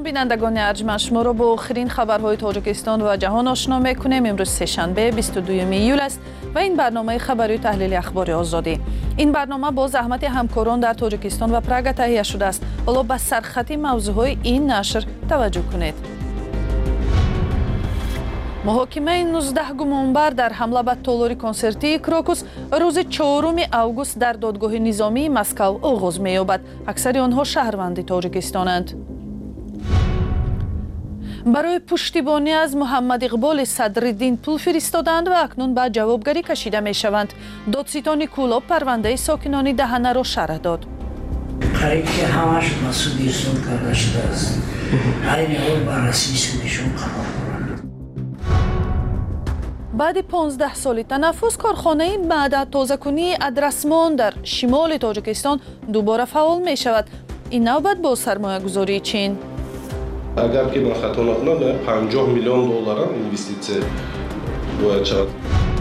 بینندگان ارجمند، شما را با آخرین خبرهای تاجیکستان و جهان آشنا می‌کنیم. امروز سه‌شنبه 22 ایول است و این برنامه خبری تحلیل اخبار آزادی. این برنامه با زحمت همکاران در تاجیکستان و پراگ تهیه شده است. حالا به سرخط موضوعهای این نشر توجه کنید. محاکمه 19 گمانبر در حمله به تالاری کنسرتی کروکوس روز 4 اوگوست در دادگاه نظامی مسکو آغاز می‌یابد. اکثر آنها شهروند تاجیکستانند. برای پشتیبانی از محمد اقبال صدرالدین پول فرستادند و اکنون به جوابگری کشیده می‌شوند. دادستان کولاب پرونده ساکنان دهنه را شرح داد. قریب که همش مسئولی سود کرده شده است. این حال بررسی سودشون قرار دارند. بعد 15 سال تنفس، کارخانه معدن تازه‌کنی ادرسمان در شمال تاجیکستان دوباره فعال می‌شود. این نوبت با سرمایه‌گذاری چین. اگر که من خطا نکنم 50 میلیون دلار اینوستیسیون باید شود.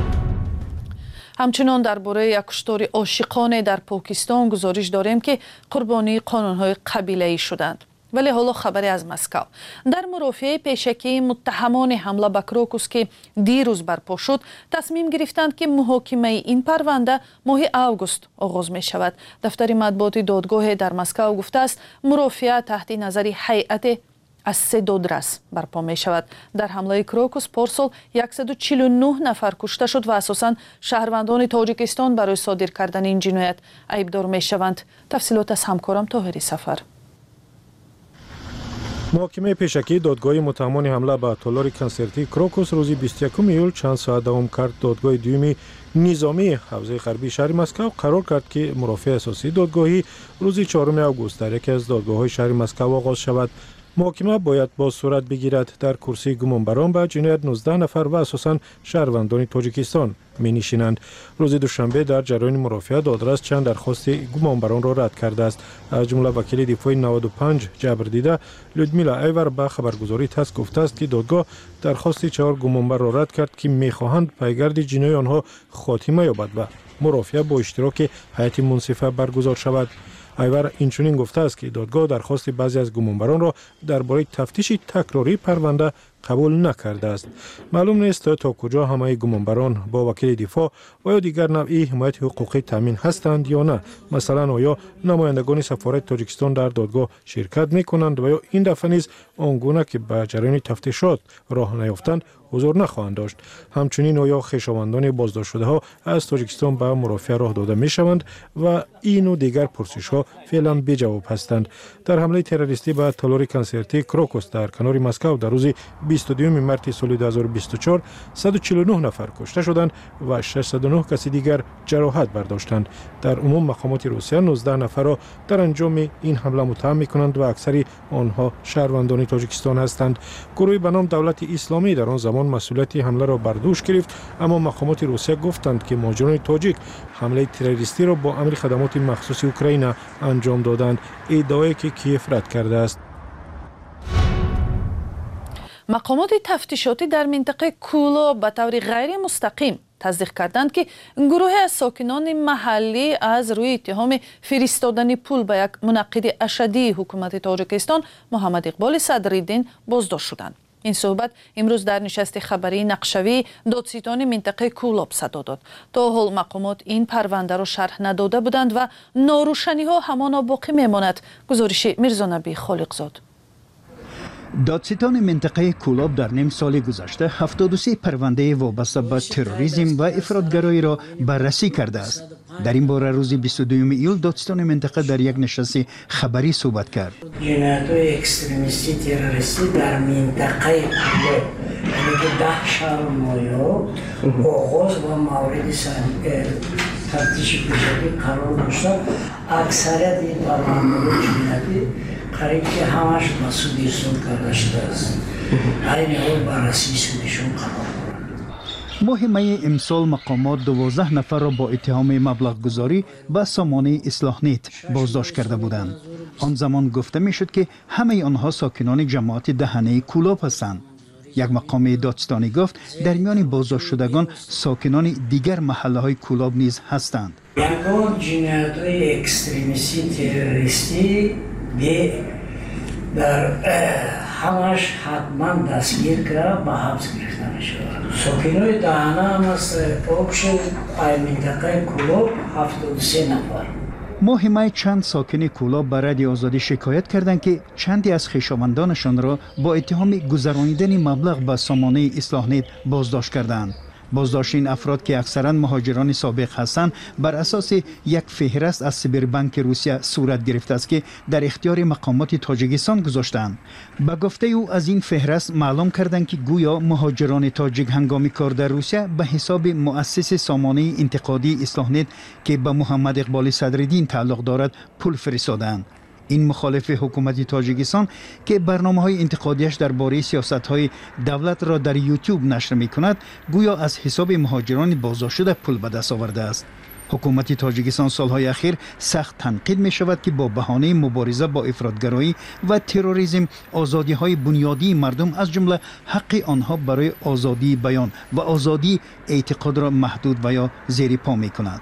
همچنان درباره یک کشتار عاشقانه در پاکستان گزارش داریم که قربانی قانون‌های قبیله‌ای شدند. ولی حالا خبری از مسکو. در مرافعه پیشکی متهمان حمله به کروکوس که دیروز برپا شد، تصمیم گرفتند که محاکمه این پرونده ماه اوگوست آغاز می شود. دفتر مطبوعات دادگاه در مسکو گفته است مرافعه تحت نظر هیئت از 3 دادرس برپا می شود. در حمله کروکوس پارسال 149 نفر کشته شد و اساساً شهروندان تاجیکستان برای صادر کردن این جنایت عیبدار می شوند. تفصیلات از همکارم طاهری سفر. محاکمه پیشکی دادگاه متهمان حمله به تالار کنسرتی کروکوس روز 21 ایول چند ساعت دوام کرد. دادگاه دوم نظامی حوزه غربی شهر مسکو قرار کرد که مرافع اساسی دادگاهی روز 4 اوگوست در یکی از دادگاه‌های شهر مسکو آغاز شود. محاکمه باید با صورت بگیرد. در کرسی گمانبران به جنایت 19 نفر و اساساً شهروندان تاجیکستان می نشینند. روز دوشنبه در جریان مرافعه دادرس چند درخواست گمانبران را رد کرده است. از جمله وکیل دفاع 95 جبردیده لودمیلا ایور به خبرگزاری تاس گفته است که دادگاه درخواست 4 گمانبر را رد کرد که می‌خواهند پیگرد جنای آنها خاتمه یابد و مرافعه با اشتراک هیئت منصفه برگزار شود. ایور اینچنین گفته است که دادگاه درخواست بعضی از گمانبران را درباره تفتیش تکراری پرونده قبول نکرده است. معلوم نیست تا کجا همه گمانبران با وکیل دفاع و یا دیگر نوعی حمایت حقوقی تامین هستند یا نه. مثلا آیا نمایندگان سفارت تاجیکستان در دادگاه شرکت می‌کنند و یا این دفعه نیز آنگونه که به جریان تفتیشات راه نیافتند حضور نخواهند داشت. همچنین آیا خویشاوندان بازداشت شده ها از تاجیکستان به مرافعه راه داده می شوند و این و دیگر پرسش ها فعلا بی جواب هستند. در حمله تروریستی به تالار کنسرتی کروکوس در کنار مسکو در روز 22 مارس سال 2024 149 نفر کشته شدند و 609 کسی دیگر جراحت برداشتند. در عموم مقامات روسیه 19 نفر را در انجام این حمله متهم می‌کنند و اکثر آنها شهروندان تاجیکستان هستند. گروهی به نام دولت اسلامی در آن زمان مسئولیت حمله را بر دوش گرفت، اما مقامات روسیه گفتند که مهاجران تاجیک حمله تروریستی را با امر خدمات مخصوص اوکراین انجام دادند، ادعایی که کیف رد کرده است. مقامات تفتیشاتی در منطقه کولاب به طور غیر مستقیم تصدیق کردند که گروه از ساکنان محلی از روی اتهام فرستادن پول به یک منعقد اشدی حکومت تاجیکستان محمد اقبال صدرالدین بازداشت شدند. این صحبت امروز در نشست خبری نقشوی دادستان منطقه کولاب صدا داد. تا حال مقامات این پرونده را شرح نداده بودند و ناروشنی ها همانا باقی میماند. گزارش میرزا نبی خالقزاد. دادستان منطقه کولاب در نیم سال گذشته 73 پرونده وابسته به تروریسم و افراطگرایی را بررسی کرده است. در این باره روز 22 ایول دادستان منطقه در یک نشست خبری صحبت کرد. جنایت‌های اکستریمیستی تروریستی در منطقه کولاب یعنی که 10 شهر مایو آغاز و مورد تفتیش پیشکی قرار داشته. اکثریت این پرونده‌های جنایتی قریب که همش مسئولی سود کرده شده است. این حال بررسی سودشون قرار دارند. ماه امسال مقامات 12 نفر را با اتهام مبلغ گذاری به سامانه اصلاح نیت بازداشت کرده بودند. آن زمان گفته می شد که همه آنها ساکنان جماعت دهنه کولاب هستند. یک مقام دادستانی گفت در میان بازداشت شدگان ساکنان دیگر محله های کولاب نیز هستند. یگان جنایت‌های اکستریمیستی تروریستی به در همش حتما دستگیر کرد به حبس گرفتن شد. ساکنای دهنه هم از پاکش منطقه کلوب 73 نفر. ما حمایت چند ساکن کولاب به رادیو آزادی شکایت کردند که چندی از خویشاوندانشان را با اتهام گذرانیدن مبلغ به سامانه اصلاح نیت بازداشت کردند. بازداشت این افراد که اکثرا مهاجران سابق هستند بر اساس یک فهرست از سایبربانک روسیه صورت گرفته است که در اختیار مقامات تاجیکستان گذاشتند. به گفته او از این فهرست معلوم کردند که گویا مهاجران تاجیک هنگام کار در روسیه به حساب مؤسس سامانه انتقادی اصلاح نیت که به محمد اقبال صدرالدین تعلق دارد پول فرستادند. این مخالف حکومت تاجیکستان که برنامه‌های انتقادیش درباره سیاست‌های دولت را در یوتیوب نشر می‌کند، گویا از حساب مهاجران بازداشت شده پول به دست آورده است. حکومت تاجیکستان سالهای اخیر سخت تنقید می‌شود که با بهانه مبارزه با افراطگرایی و تروریسم آزادی‌های بنیادی مردم از جمله حق آنها برای آزادی بیان و آزادی اعتقاد را محدود و یا زیر پا می‌کند.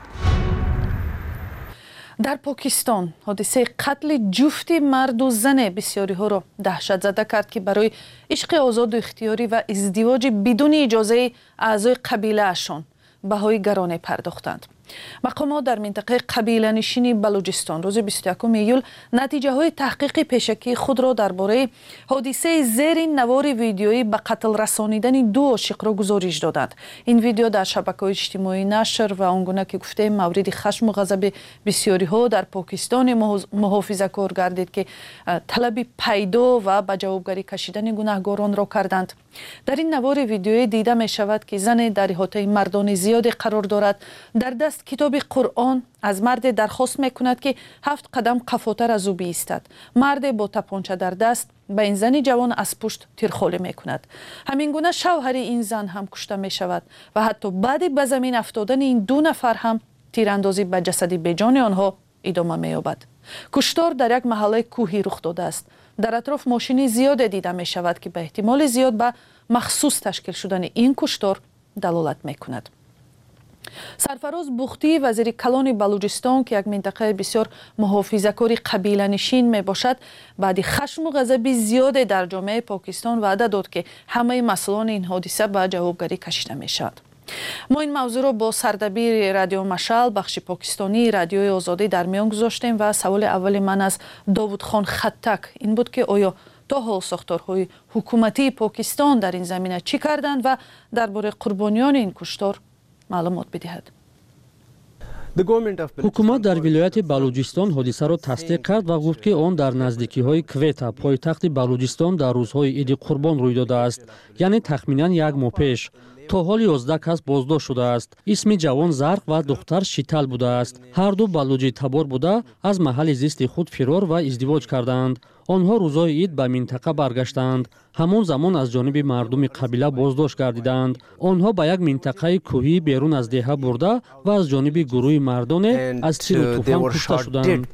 در پاکستان حادثه قتل جفت مرد و زن بسیاری ها را دهشت زده کرد که برای عشق آزاد و اختیاری و ازدواج بدون اجازه اعضای قبیله اشان بهای گرانه پرداختند. مقامات در منطقه قبیله نشین بلوچستان روز 21 ایول نتیجه های تحقیق پیشکی خود را درباره حادثه زیر نوار ویدیویی به قتل رسانیدن دو عاشق را گزارش دادند. این ویدیو در شبکه‌های اجتماعی نشر و آنگونه که گفته مورد خشم و غضب بسیاری ها در پاکستان محافظه‌کار گردید که طلب پیدا و به جوابگری کشیدن گناهکاران را کردند. در این نوار ویدیویی دیده می شود که زن در احاطه مردان زیادی قرار دارد، در دست کتاب قرآن از مرد درخواست می کند که 7 قدم قفاتر از او بایستد. مرد با تپانچه در دست به این زن جوان از پشت تیرخوری می کند. همین گونه شوهر این زن هم کشته می شود و حتی بعد به زمین افتادن این دو نفر هم تیراندازی به جسد بیجان آنها ادامه می یابد. کشتار در یک محله کوهی رخ داده است. در اطراف ماشین زیاد دیده می شود که به احتمال زیاد به مخصوص تشکیل شدن این کشتار دلالت می کند. سرفراز بوختی وزیر کلان بلوچستان که یک منطقه بسیار محافظه‌کار قبیله نشین می باشد، بعد خشم و غضب زیاد در جامعه پاکستان وعده داد که همه مسئولان این حادثه به جوابگری کشیده می شود. ما این موضوع را با سردبیر رادیو مشعل بخش پاکستانی رادیوی آزادی در میان گذاشتیم و سوال اول من از داوود خان خطک این بود که آیا تا حال ساختارهای حکومتی پاکستان در این زمینه چی کردند و درباره قربانیان این کشتار معلومات بدهد. حکومت در ولایت بلوچستان حادثه را تصدیق کرد و گفت که آن در نزدیکی‌های کویتا پایتخت بلوچستان در روزهای عید قربان روی داده است، یعنی تخمیناً یک ماه پیش. تا حال 11 کس بازداشت شده است. اسم جوان زرق و دختر شیتال بوده است. هر دو بلوچی تبار بوده از محل زیست خود فرار و ازدواج کردند. آنها روزهای عید به منطقه برگشتند. همون زمان از جانب مردم قبیله بازداشت گردیدند. آنها به یک منطقه کوهی بیرون از دهه برده و از جانب گروه مردان از تیر و طوفان کشته شدند.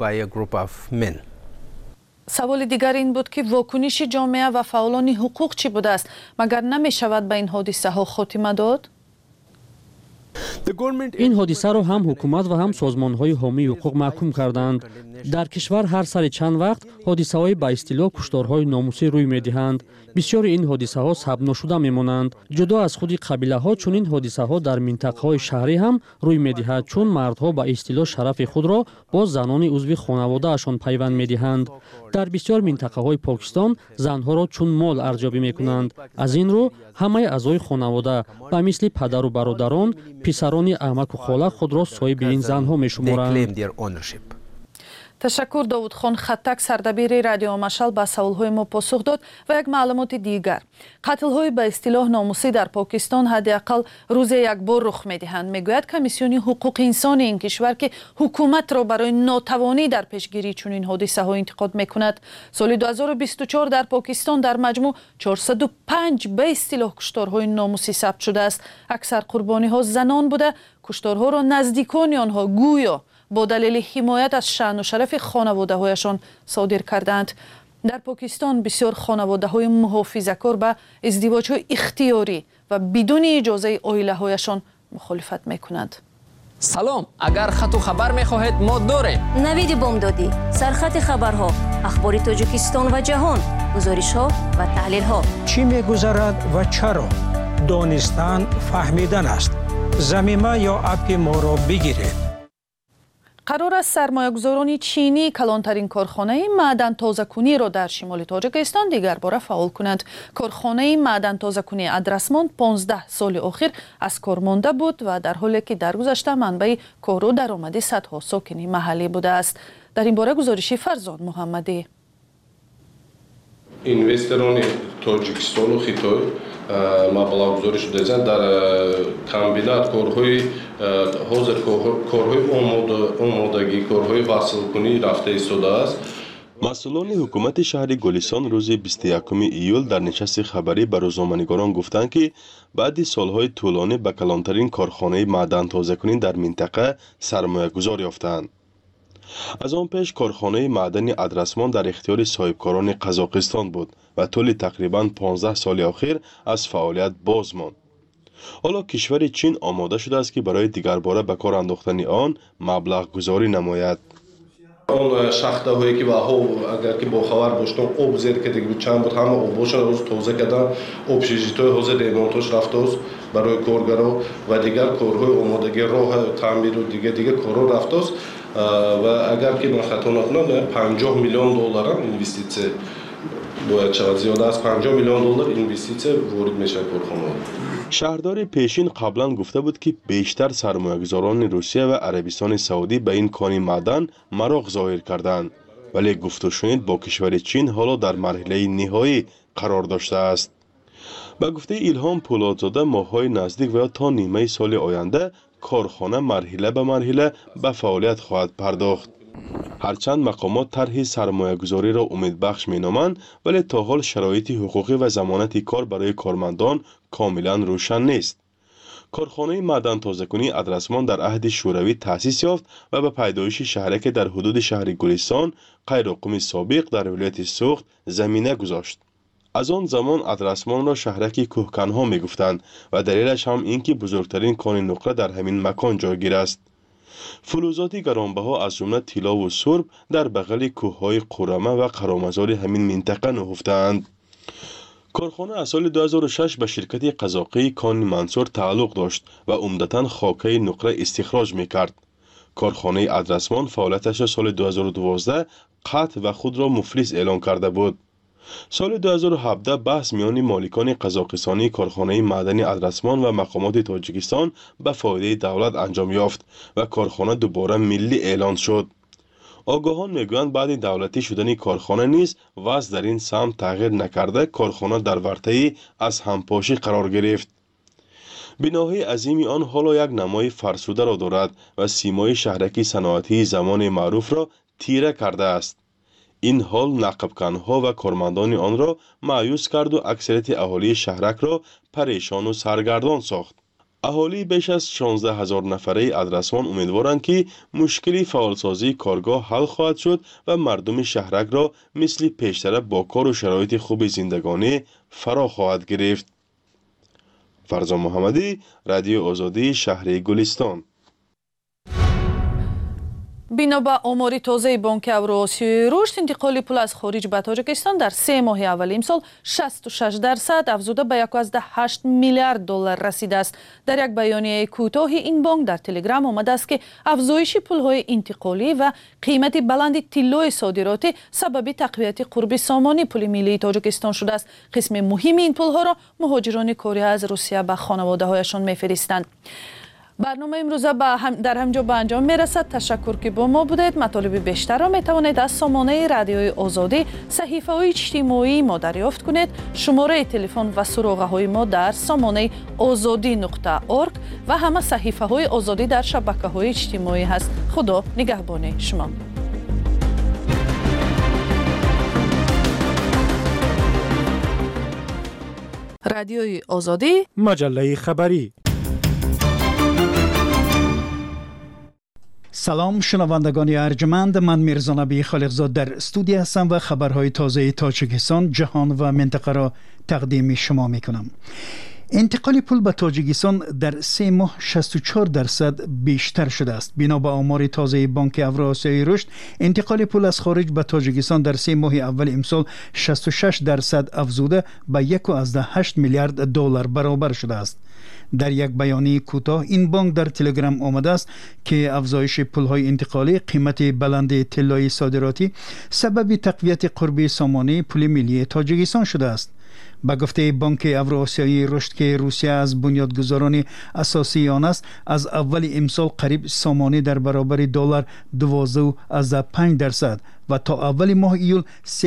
سوال دیگر این بود که واکنش جامعه و فعالان حقوق چی بوده است؟ مگر نمی شود به این حادثه ها خاتمه داد؟ این حادثه را هم حکومت و هم سازمان های حامی حقوق محکوم کردند. در کشور هر سر چند وقت حادثه های به اصطلاح کشتارهای ناموسی روی می دهند. بسیار این حادثه ها ثبت نشده می مانند. جدا از خود قبیله ها چون این حادثه ها در منطقه های شهری هم روی می دهد، چون مردها به اصطلاح شرف خود را با زنان عضو خانواده اشان پیوند می دهند. در بسیار منطقه های پاکستان زنها را چون مال ارزیابی می کنند. از این رو همه اعضای خانواده به مثل پدر و برادران، پسران عمک و خاله خود را صاحب این زنها می شمارند. تشکر داوود خان خطک سردبیر رادیو مشعل به سوالهای ما پاسخ داد. و یک معلومات دیگر، قتل‌های به اصطلاح ناموسی در پاکستان حداقل روز یک بار رخ می‌دهند. میگوید کمیسیون حقوق انسان این کشور که حکومت را برای ناتوانی در پیشگیری چنین حادثه‌ها انتقاد می‌کند. سال 2024 در پاکستان در مجموع 405 به اصطلاح کشتارهای ناموسی ثبت شده است. اکثر قربانی‌ها زنان بوده. کشتارها را نزدیکان آنها گویا با دلیل حمایت از شأن و شرف خانواده‌هایشان صادر کردند. در پاکستان بسیار خانواده‌های محافظه‌کار به ازدواج‌های اختیاری و بدون اجازه عائله‌هایشان مخالفت می‌کنند. салом, агар хату хабар мехоҳед мо дорем. навиди бомдодӣ, сархати хабарҳо, ахбори тоҷикистон ва ҷаҳон, гузоришҳо ва таҳлилҳо. чӣ мегузарад ва чаро? донистан фаҳмидан аст. замима ё апи моро бигиред. қарор аст сармоягузорони чинӣ калонтарин корхонаи маъдантозакуниро дар шимоли тоҷикистон дигар бора фаъол кунанд. корхонаи маъдантозакунии Адрасмон 15 соли охир аз кор монда буд ва дар ҳоле ки дар гузашта манбаи кору даромади садҳо сокини маҳаллӣ будааст. дар ин бора гузориши Фарзон Муҳаммадӣ. инвесторони Тоҷикистону Хитой маблағгузорӣ шуданд дар комбинат корҳои ҳозир корҳои омодагӣ, корҳои васлкунӣ рафта истодааст. масъулони ҳукумати шаҳри Гулистон рӯзи 21 июл дар нишасти хабарӣ ба рӯзноманигорон гуфтанд, ки баъди солҳои тӯлонӣ ба калонтарин корхонаи маъдантозакунӣ дар минтақа сармоягузор ёфтаанд. аз он пеш корхонаи маъдани Адрасмон дар ихтиёри соҳибкорони Қазоқистон буд ва тӯли тақрибан 15 соли охир аз фаъолият боз монд. ҳоло кишвари Чин омода шудааст, ки барои дигарбора ба кор андохтани он маблағгузорӣ намояд. он шахтаҳое ки ваҳо агар ки бохабар бошдам об зер кардагӣ буд, чанд буд, ҳама обошон ҳозир тоза кардан, обшижитҳои ҳозир ремонтош рафтааст барои коргаро ва дигар корҳои омодагӣ, роҳ таъмиру дигар корҳо рафтааст ва агар ки ман хато накунам $50 миллион инвеститсия бояд шавад. зиёда аз $50 миллион инвеститсия ворид мешавад корхонаҳо. шаҳрдори пешин қаблан гуфта буд, ки бештар сармоягузорони Русия ва Арабистони Саудӣ ба ин кони маъдан мароғ зоҳир карданд, вале гуфтушунид бо кишвари Чин ҳоло дар марҳилаи ниҳоӣ қарор доштааст. ба гуфтаи Илҳом Пӯлодзода моҳҳои наздик ва ё то нимаи соли оянда корхона марҳила ба марҳила ба фаъолият хоҳад пардохт. ҳарчанд мақомот тарҳи сармоягузориро умедбахш меноманд, вале то ҳол шароити ҳуқуқӣ ва замонати кор барои кормандон комилан рӯшан нест. корхонаи маъдантозакунии Адрасмон дар аҳди шӯравӣ таъсис ёфт ва ба пайдоиши шаҳраке дар ҳудуди шаҳри Гулистон, қайроқуми собиқ дар вилояти Суғд замина гузошт. аз он замон Адрасмонро шаҳраки кӯҳканҳо мегуфтанд ва далелаш ҳам ин ки бузургтарин кони нуқра дар ҳамин макон ҷойгир аст. фулӯзоти гаронбаҳо аз ҷумла тилову сурб дар бағали кӯҳҳои Қурама ва Қаромазори ҳамин минтақа нуҳуфтаанд. корхона аз соли 2006 ба ширкати қазоқии кони Мансур тааллуқ дошт ва умдатан хокаи нуқра истихроҷ мекард. корхонаи Адрасмон фаъолияташро соли 2012 қатъ ва худро муфлис эълон карда буд. соли 2017 баҳс миёни моликони қазоқистонии корхонаи маъдани Адрасмон ва мақомоти Тоҷикистон ба фоидаи давлат анҷом ёфт ва корхона дубора миллӣ эълон шуд. огоҳон мегӯянд баъди давлатӣ шудани корхона низ вазъ дар ин самт тағйир накарда корхона дар вартаи аз ҳампошӣ қарор гирифт. биноҳои азими он ҳоло як намои фарсударо дорад ва симои шаҳраки саноатии замони маъруфро тира кардааст. ин ҳол нақбканҳо ва кормандони онро маъюс карду аксарияти аҳолии шаҳракро парешону саргардон сохт. аҳолии беш аз 16 000 нафараи Адрасмон умедворанд, ки мушкили фаъолсозии коргоҳ ҳал хоҳад шуд ва мардуми шаҳракро мисли пештара бо кору шароити хуби зиндагонӣ фаро хоҳад гирифт. Фарзон Муҳаммадӣ, Радиои Озодии шаҳри Гулистон. бино ба омори тозаи Бонки Авроосиёи рушд, интиқоли пул аз хориҷ ба Тоҷикистон дар 3 моҳи аввали имсол 66% афзуда ба $1.8 миллиард расидааст. дар як баёнияи кӯтоҳи ин бонк дар Телеграм омадааст, ки афзоиши пулҳои интиқолӣ ва қимати баланди тиллои содиротӣ сабаби тақвияти қурби сомонии пули миллии Тоҷикистон шудааст. қисми муҳими ин пулҳоро муҳоҷирони корӣ аз Русия ба хонаводаҳояшон мефиристанд. برنامه امروزه در همجا به انجام میرسد. تشکر که با ما بودید. مطالب بیشتر را میتوانید از سامانه رادیوی آزادی، صحیفه های اجتماعی ما دریافت کنید. شماره تلفن و سراغه های ما در سامانه azadi.org و همه صحیفه های آزادی در شبکه های اجتماعی هست. خدا نگهبان شما. رادیوی آزادی، مجله خبری. سلام شنوندگان ارجمند، من میرزا نبی خالقزاد در استودیو هستم و خبرهای تازه تاجیکستان، جهان و منطقه را تقدیم شما میکنم. انتقال پول به تاجیکستان در 3 ماه 64% بیشتر شده است. بنا به آمار تازه بانک اوراسیایی رشد، انتقال پول از خارج به تاجیکستان در 3 ماه اول امسال 66% افزوده به 1.8 میلیارد دلار برابر شده است. در یک بیانیه کوتاه این بانک در تلگرام آمده است که افزایش پولهای انتقالی، قیمت بلند طلای صادراتی سبب تقویت قربی سامانه پول ملی تاجیکستان شده است. با گفته بانک اوراسیایی رشد که روسیه از بنیادگذاران اساسی آن است، از اول امسال قریب سامانه در برابر دلار 12.5% و تا اول ماه ایول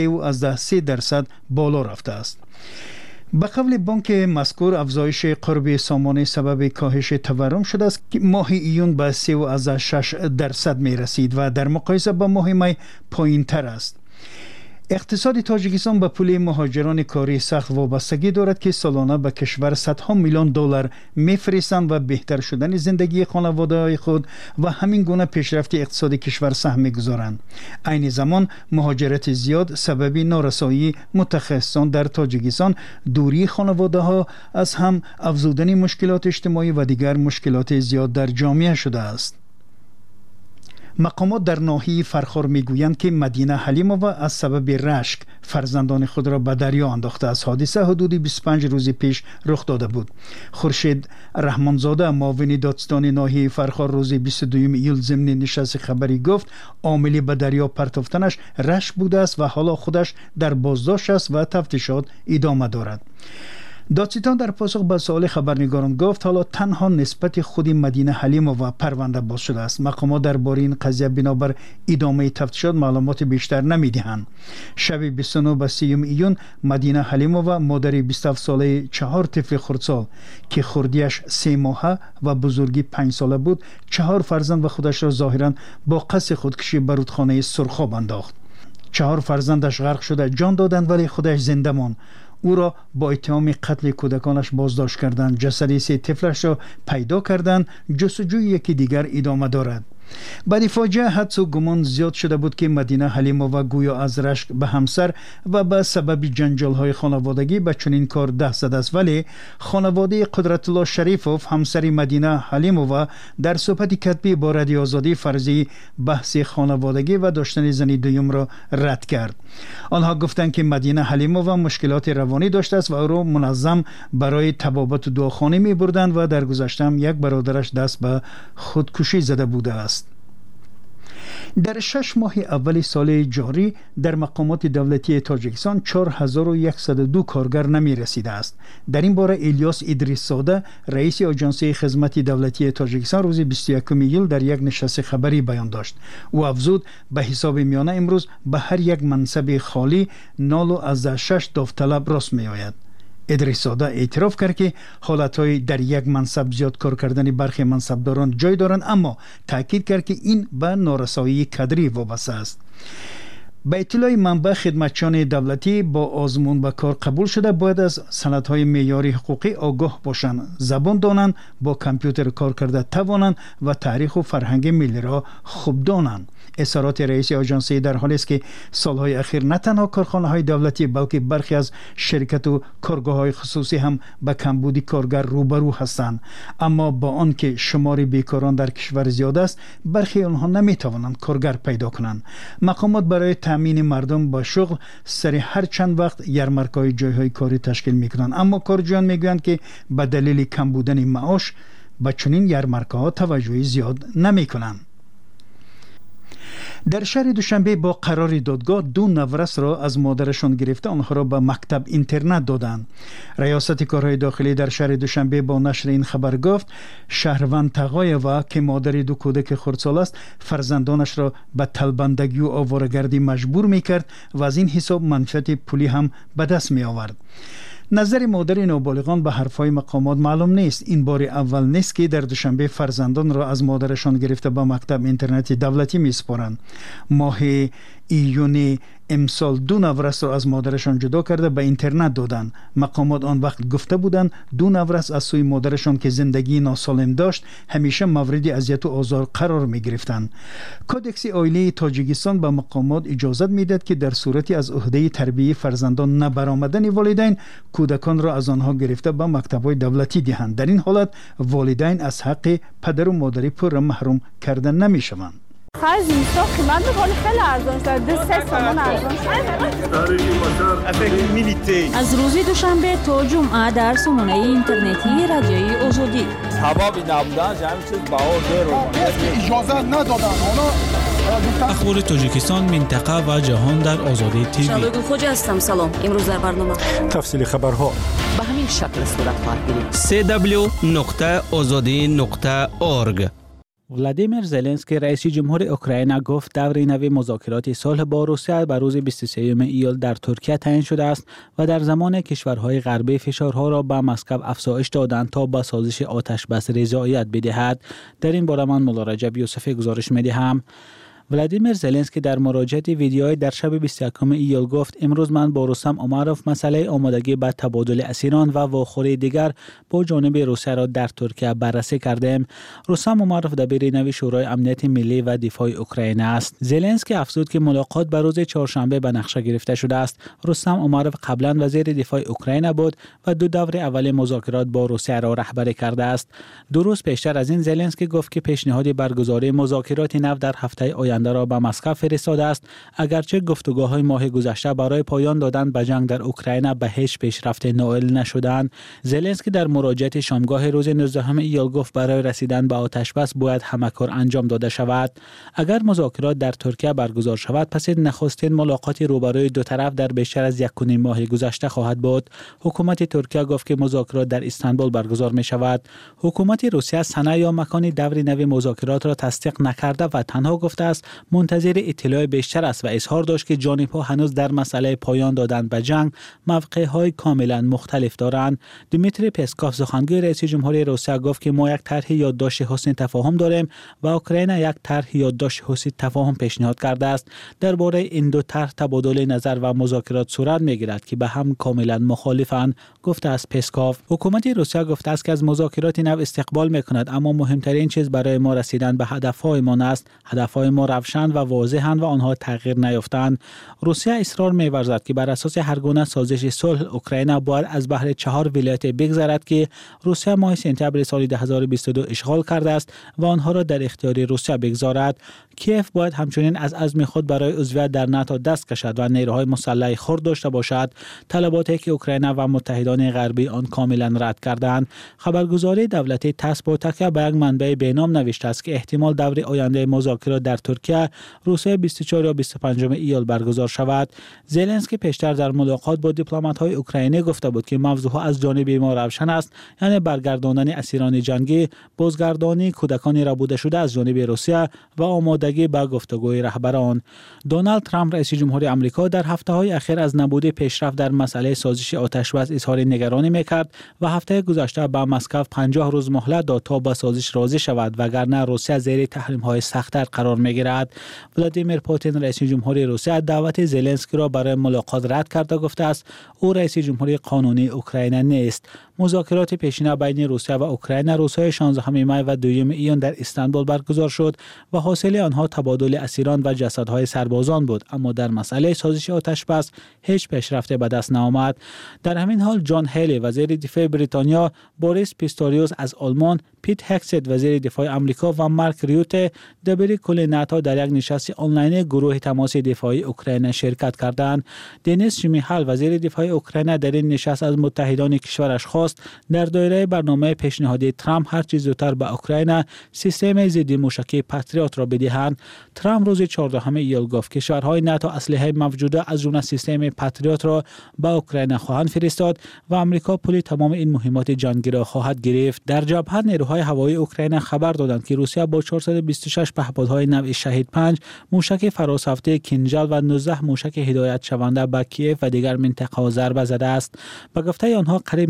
3.3% بالا رفته است. به قول بانک مذکور، افزایش قرب سامانه سبب کاهش تورم شده است که ماه ایون به 3.6% می رسید و در مقایسه با ماه می پایین تر است. اقتصاد تاجیکستان به پول مهاجران کاری سخت وابستگی دارد که سالانه به کشور صدها میلیون دلار میفرستند و بهتر شدن زندگی خانواده خود و همین گونه پیشرفت اقتصاد کشور سهم میگذارند. عین زمان مهاجرت زیاد سبب نارسایی متخصصان در تاجیکستان، دوری خانواده ها از هم، افزودن مشکلات اجتماعی و دیگر مشکلات زیاد در جامعه شده است. مقامات در ناحیه فرخار میگویند که مدینه حلیمووا از سبب رشک فرزندان خود را به دریا انداخته است. حادثه حدود 25 روز پیش رخ داده بود. خورشید رحمانزاده، معاون دادستان ناحیه فرخار، روز 22 ایول ضمن نشست خبری گفت عامل به دریا پرتافتنش رشک بوده است و حالا خودش در بازداشت است و تفتیشات ادامه دارد. دادستان در پاسخ به سوال خبرنگاران گفت حالا تنها نسبت خود مدینه حلیمووا پرونده باز شده است. مقامات درباره این قضیه بنابر ادامه تفتیشات معلومات بیشتر نمیدهند. شب 29 به 30 ایون مدینه حلیمووا، مادر 27 ساله 4 طفل خردسال که خردیش 3 ماهه و بزرگی 5 ساله بود، 4 فرزند و خودش را ظاهرا با قصد خودکشی به رودخانه سرخاب انداخت. 4 فرزندش غرق شده جان دادند ولی خودش زنده ماند. او را با اتهام قتل کودکانش بازداشت کردند. جسد 3 طفلش را پیدا کردند. جستجوی یکی دیگر ادامه دارد. بعد فاجعه حدس و گمان زیاد شده بود که مدینه حلیمووا گویا از رشک به همسر و به سبب جنجال‌های خانوادگی به چنین کار دست زده است، ولی خانواده قدرت الله شریفوف، همسر مدینه حلیمووا، در صحبت کتبی با رادیو آزادی فرضی بحث خانوادگی و داشتن زن دوم را رد کرد. آنها گفتند که مدینه حلیمووا مشکلات روانی داشته است و او را منظم برای طبابت و دعاخانه می‌بردند و در گذشته هم یک برادرش دست به خودکشی زده بوده است. در 6 ماه اول سال جاری در مقامات دولتی تاجیکستان 4102 کارگر نمی رسیده است. در این باره الیاس ادریس‌زاده، رئیس آژانس خدمات دولتی تاجیکستان، روز 21 ایول در یک نشست خبری بیان داشت. او افزود به حساب میانه امروز به هر یک منصب خالی 0.6 داوطلب راست می آید. ادریس‌زاده اعتراف کرد که حالتهای در یک منصب زیاد کار کردن برخی منصبداران جای دارند، اما تاکید کرد که این به نارسایی کادری وابسته است. به اطلاع منبع، خدمتچیان دولتی با آزمون به کار قبول شده باید از سندهای معیاری حقوقی آگاه باشند، زبان دانند، با کامپیوتر کار کرده توانند و تاریخ و فرهنگ ملی را خوب دانند. اظهارات رئیس آژانس در حالی است که سالهای اخیر نه تنها کارخانه‌های دولتی بلکه برخی از شرکت و کارگاه‌های خصوصی هم به کمبود کارگر روبرو هستند، اما با آنکه شمار بیکاران در کشور زیاد است، برخی آنها نمی‌توانند کارگر پیدا کنند. مقامات برای تامین مردم با شغل سر هر چند وقت یارمارک‌های جای‌های کاری تشکیل می‌کنند، اما کارجویان می‌گویند که به دلیل کم بودن معاش به چنین یارمارک‌ها توجه زیاد نمی‌کنند. در شهر دوشنبه با قرار دادگاه 2 نورس را از مادرشان گرفته آنها را به مکتب اینترنت دادند. ریاست کارهای داخلی در شهر دوشنبه با نشر این خبر گفت شهروند تقایوا که مادر 2 کودک خردسال است، فرزندانش را به طلبندگی و آواره‌گردی مجبور می‌کرد و از این حساب منفعت پولی هم به دست می‌آورد. نظر مادر نابالغان به حرفهای مقامات معلوم نیست. این بار اول نیست که در دوشنبه فرزندان را از مادرشان گرفته به مکتب اینترنتی دولتی میسپارند. ماه ایونی امسال 2 نورس را از مادرشان جدا کرده به اینترنت دادند. مقامات آن وقت گفته بودند 2 نورس از سوی مادرشان که زندگی ناسالم داشت همیشه مورد اذیت و آزار قرار می گرفتند. کودکس عائله تاجیکستان به مقامات اجازه میداد که در صورتی از عهده تربیت فرزندان نبرآمدن والدین کودکان را از آنها گرفته به مکتب‌های دولتی دهند. در این حالت والدین از حق پدر و مادری پور محروم کردن نمیشوند. خرج اینستا قیمت می‌کنه خیلی ارزان شده 3 تومان ارزان شده. از روز دوشنبه تا جمعه در سامانه اینترنتی رادیوی آزادی حبابی نبودن همین چیز بهار اجازه ندادن اخبار تاجیکستان منطقه و جهان در آزادی تیوی. شبگون خوجا هستم. سلام. امروز در برنامه تفصیل خبرها به همین شکل صورت خواهد گرفت. www.azadi.org. ولادیمیر زلنسکی رئیس جمهور اوکراین گفت دور نوی مذاکرات صلح با روسیه بر روز 23 ایول در ترکیه تعیین شده است و در زمان کشورهای غربی فشارها را به مسکو افزایش دادند تا به سازش آتش بس رضایت بدهد. در این باره من مولا رجب یوسفی گزارش می‌دهم. ولادیمیر زلنسکی در مراجعه ویدیویی در شب 21 ایول گفت امروز من با رستم امروف مسئله آمادگی به تبادل اسیران و واخوری دیگر با جانب روسیه را در ترکیه بررسی کردیم. رستم امروف دبیر نوی شورای امنیت ملی و دفاع اوکراین است. زلنسکی افزود که ملاقات به روز چهارشنبه به نقشه گرفته شده است. رستم امروف قبلا وزیر دفاع اوکراین بود و 2 دور اول مذاکرات با روسیه را رهبری کرده است. 2 روز پیشتر از این زلنسکی گفت که پیشنهاد برگزاری مذاکرات نو در هفته آینده را به مسکو فرستاده است. اگرچه گفتگوهای ماه گذشته برای پایان دادن به جنگ در اوکراین به هیچ پیشرفت نائل نشدند. زلنسکی در مراجعه شامگاه روز 19 ایول گفت برای رسیدن به آتش بس باید همه کار انجام داده شود. اگر مذاکرات در ترکیه برگزار شود پس نخستین ملاقات روبروی دو طرف در بیشتر از 1.5 ماه گذشته خواهد بود. حکومت ترکیه گفت که مذاکرات در استانبول برگزار می شود. حکومت روسیه سنه یا مکان دور نوی مذاکرات را تصدیق نکرده و تنها گفته است منتظر اطلاع بیشتر است و اظهار داشت که جانب‌ها هنوز در مسئله پایان دادن به جنگ موقع‌های کاملا مختلف دارند. دیمیتری پسکوف سخنگوی رئیس جمهوری روسیه گفت که ما یک طرح یادداشت حسن تفاهم داریم و اوکراین یک طرح یادداشت حسن تفاهم پیشنهاد کرده است. درباره این 2 طرح تبادل نظر و مذاکرات صورت می‌گیرد که به هم کاملا مخالفند، گفته است پسکوف. حکومت روسیه گفته است که از مذاکرات نو استقبال می‌کند اما مهمترین چیز برای ما رسیدن به هدف‌هایمان است. هدف‌های ما روشن و واضح‌اند و آنها تغییر نیافتند. روسیه اصرار می‌ورزد که بر اساس هر گونه سازش صلح اوکراین باید از بحر 4 ولایت بگذرد که روسیه ماه سپتامبر سال 2022 اشغال کرده است و آنها را در اختیار روسیه بگذارد. کیف باید همچنین از عزم خود برای عضویت در ناتو دست کشد و نیروهای مسلح خود داشته باشد. طلباتی که اوکراین و متحدان غربی آن کاملا رد کردند. خبرگزاری دولتی تاس با تکیه به یک منبع بینام نوشته است که احتمال دور آینده مذاکرات در ترکیه روسیه 24 یا 25 ایول برگزار شود. زلنسکی پیشتر در ملاقات با دیپلمات‌های اوکراینی گفته بود که موضوع از جانب ما روشن است، یعنی برگرداندن اسیران جنگی، بازگردانی کودکان ربوده شده از جانب روسیه و آمادگی به گفتگوی رهبران. دونالد ترامپ رئیس جمهور آمریکا در هفته‌های اخیر از نبود پیشرفت در مسئله سازش آتش بس اظهار نگرانی می‌کرد و هفته گذشته به مسکو 50 روز مهلت داد تا به سازش راضی شود وگرنه روسیه زیر تحریم‌های سخت‌تر قرار می‌گیرد. ولادیمیر پوتین رئیس جمهوری روسیه دعوت زلنسکی را برای ملاقات رد کرده گفته است او رئیس جمهوری قانونی اوکراین نیست. مذاکرات پیشینه بین روسیه و اوکراین روزهای 16 می و 2 ایون در استانبول برگزار شد و حاصل آنها تبادل اسیران و جسدهای سربازان بود، اما در مسئله سازش آتش بس هیچ پیشرفت به دست نآمد. در همین حال جان هیلی وزیر دفاع بریتانیا، بوریس پیستوریوس از آلمان، پیت هکست وزیر دفاع آمریکا و مارک ریوته دبیر کل ناتو در یک نشست آنلاین گروه تماس دفاعی اوکراین شرکت کردند. دنیس شمیهال وزیر دفاع اوکراین در این نشست از متحدان کشورش خواست در دایره برنامه پیشنهادی ترامپ هر چیز زودتر به اوکراین سیستم ضد موشکی پاتریوت را بدهند. ترامپ روز 14 ایول گفت کشورهای ناتو اسلحه موجوده از جمله سیستم پاتریوت را به اوکراین خواهند فرستاد و آمریکا پول تمام این مهمات جنگی را خواهد گرفت. در جبهه نیروهای هوایی اوکراین خبر دادند که روسیه با 426 پهپادهای نوع شهید 5 موشک فراسفته کینژال و 19 موشک هدایت شونده به کیف و دیگر منطقه‌ها ضربه زده است. به گفته آنها قریب نصف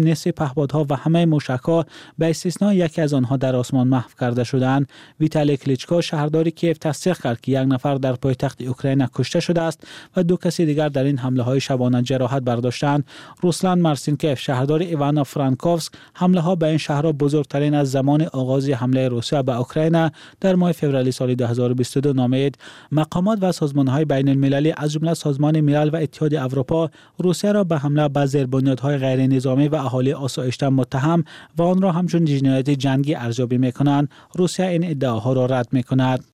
پهپادها و همه موشک‌ها به استثنای یکی از آنها در آسمان محو کرده شدند. ویتالی کلیچکو شهردار کیف تصدیق کرد که یک نفر در پایتخت اوکراین کشته شده است و 2 کسی دیگر در این حمله‌های شبانه جراحت برداشتند. روسلان مارسینکیف شهردار ایوانا فرانکوفسک حمله‌ها به این شهرها بزرگترین از زمان آغاز حمله روسیه به اوکراین در ماه فوریه سال 2022 نامید. مقامات و سازمان‌های بین‌المللی از جمله سازمان ملل و اتحاد اروپا روسیه را به حمله به زیربنیادهای غیر نظامی و اهالی آسایشته متهم و آن را همچون جنایت جنگی ارزیابی می‌کنند. روسیه این ادعاها را رد می‌کند.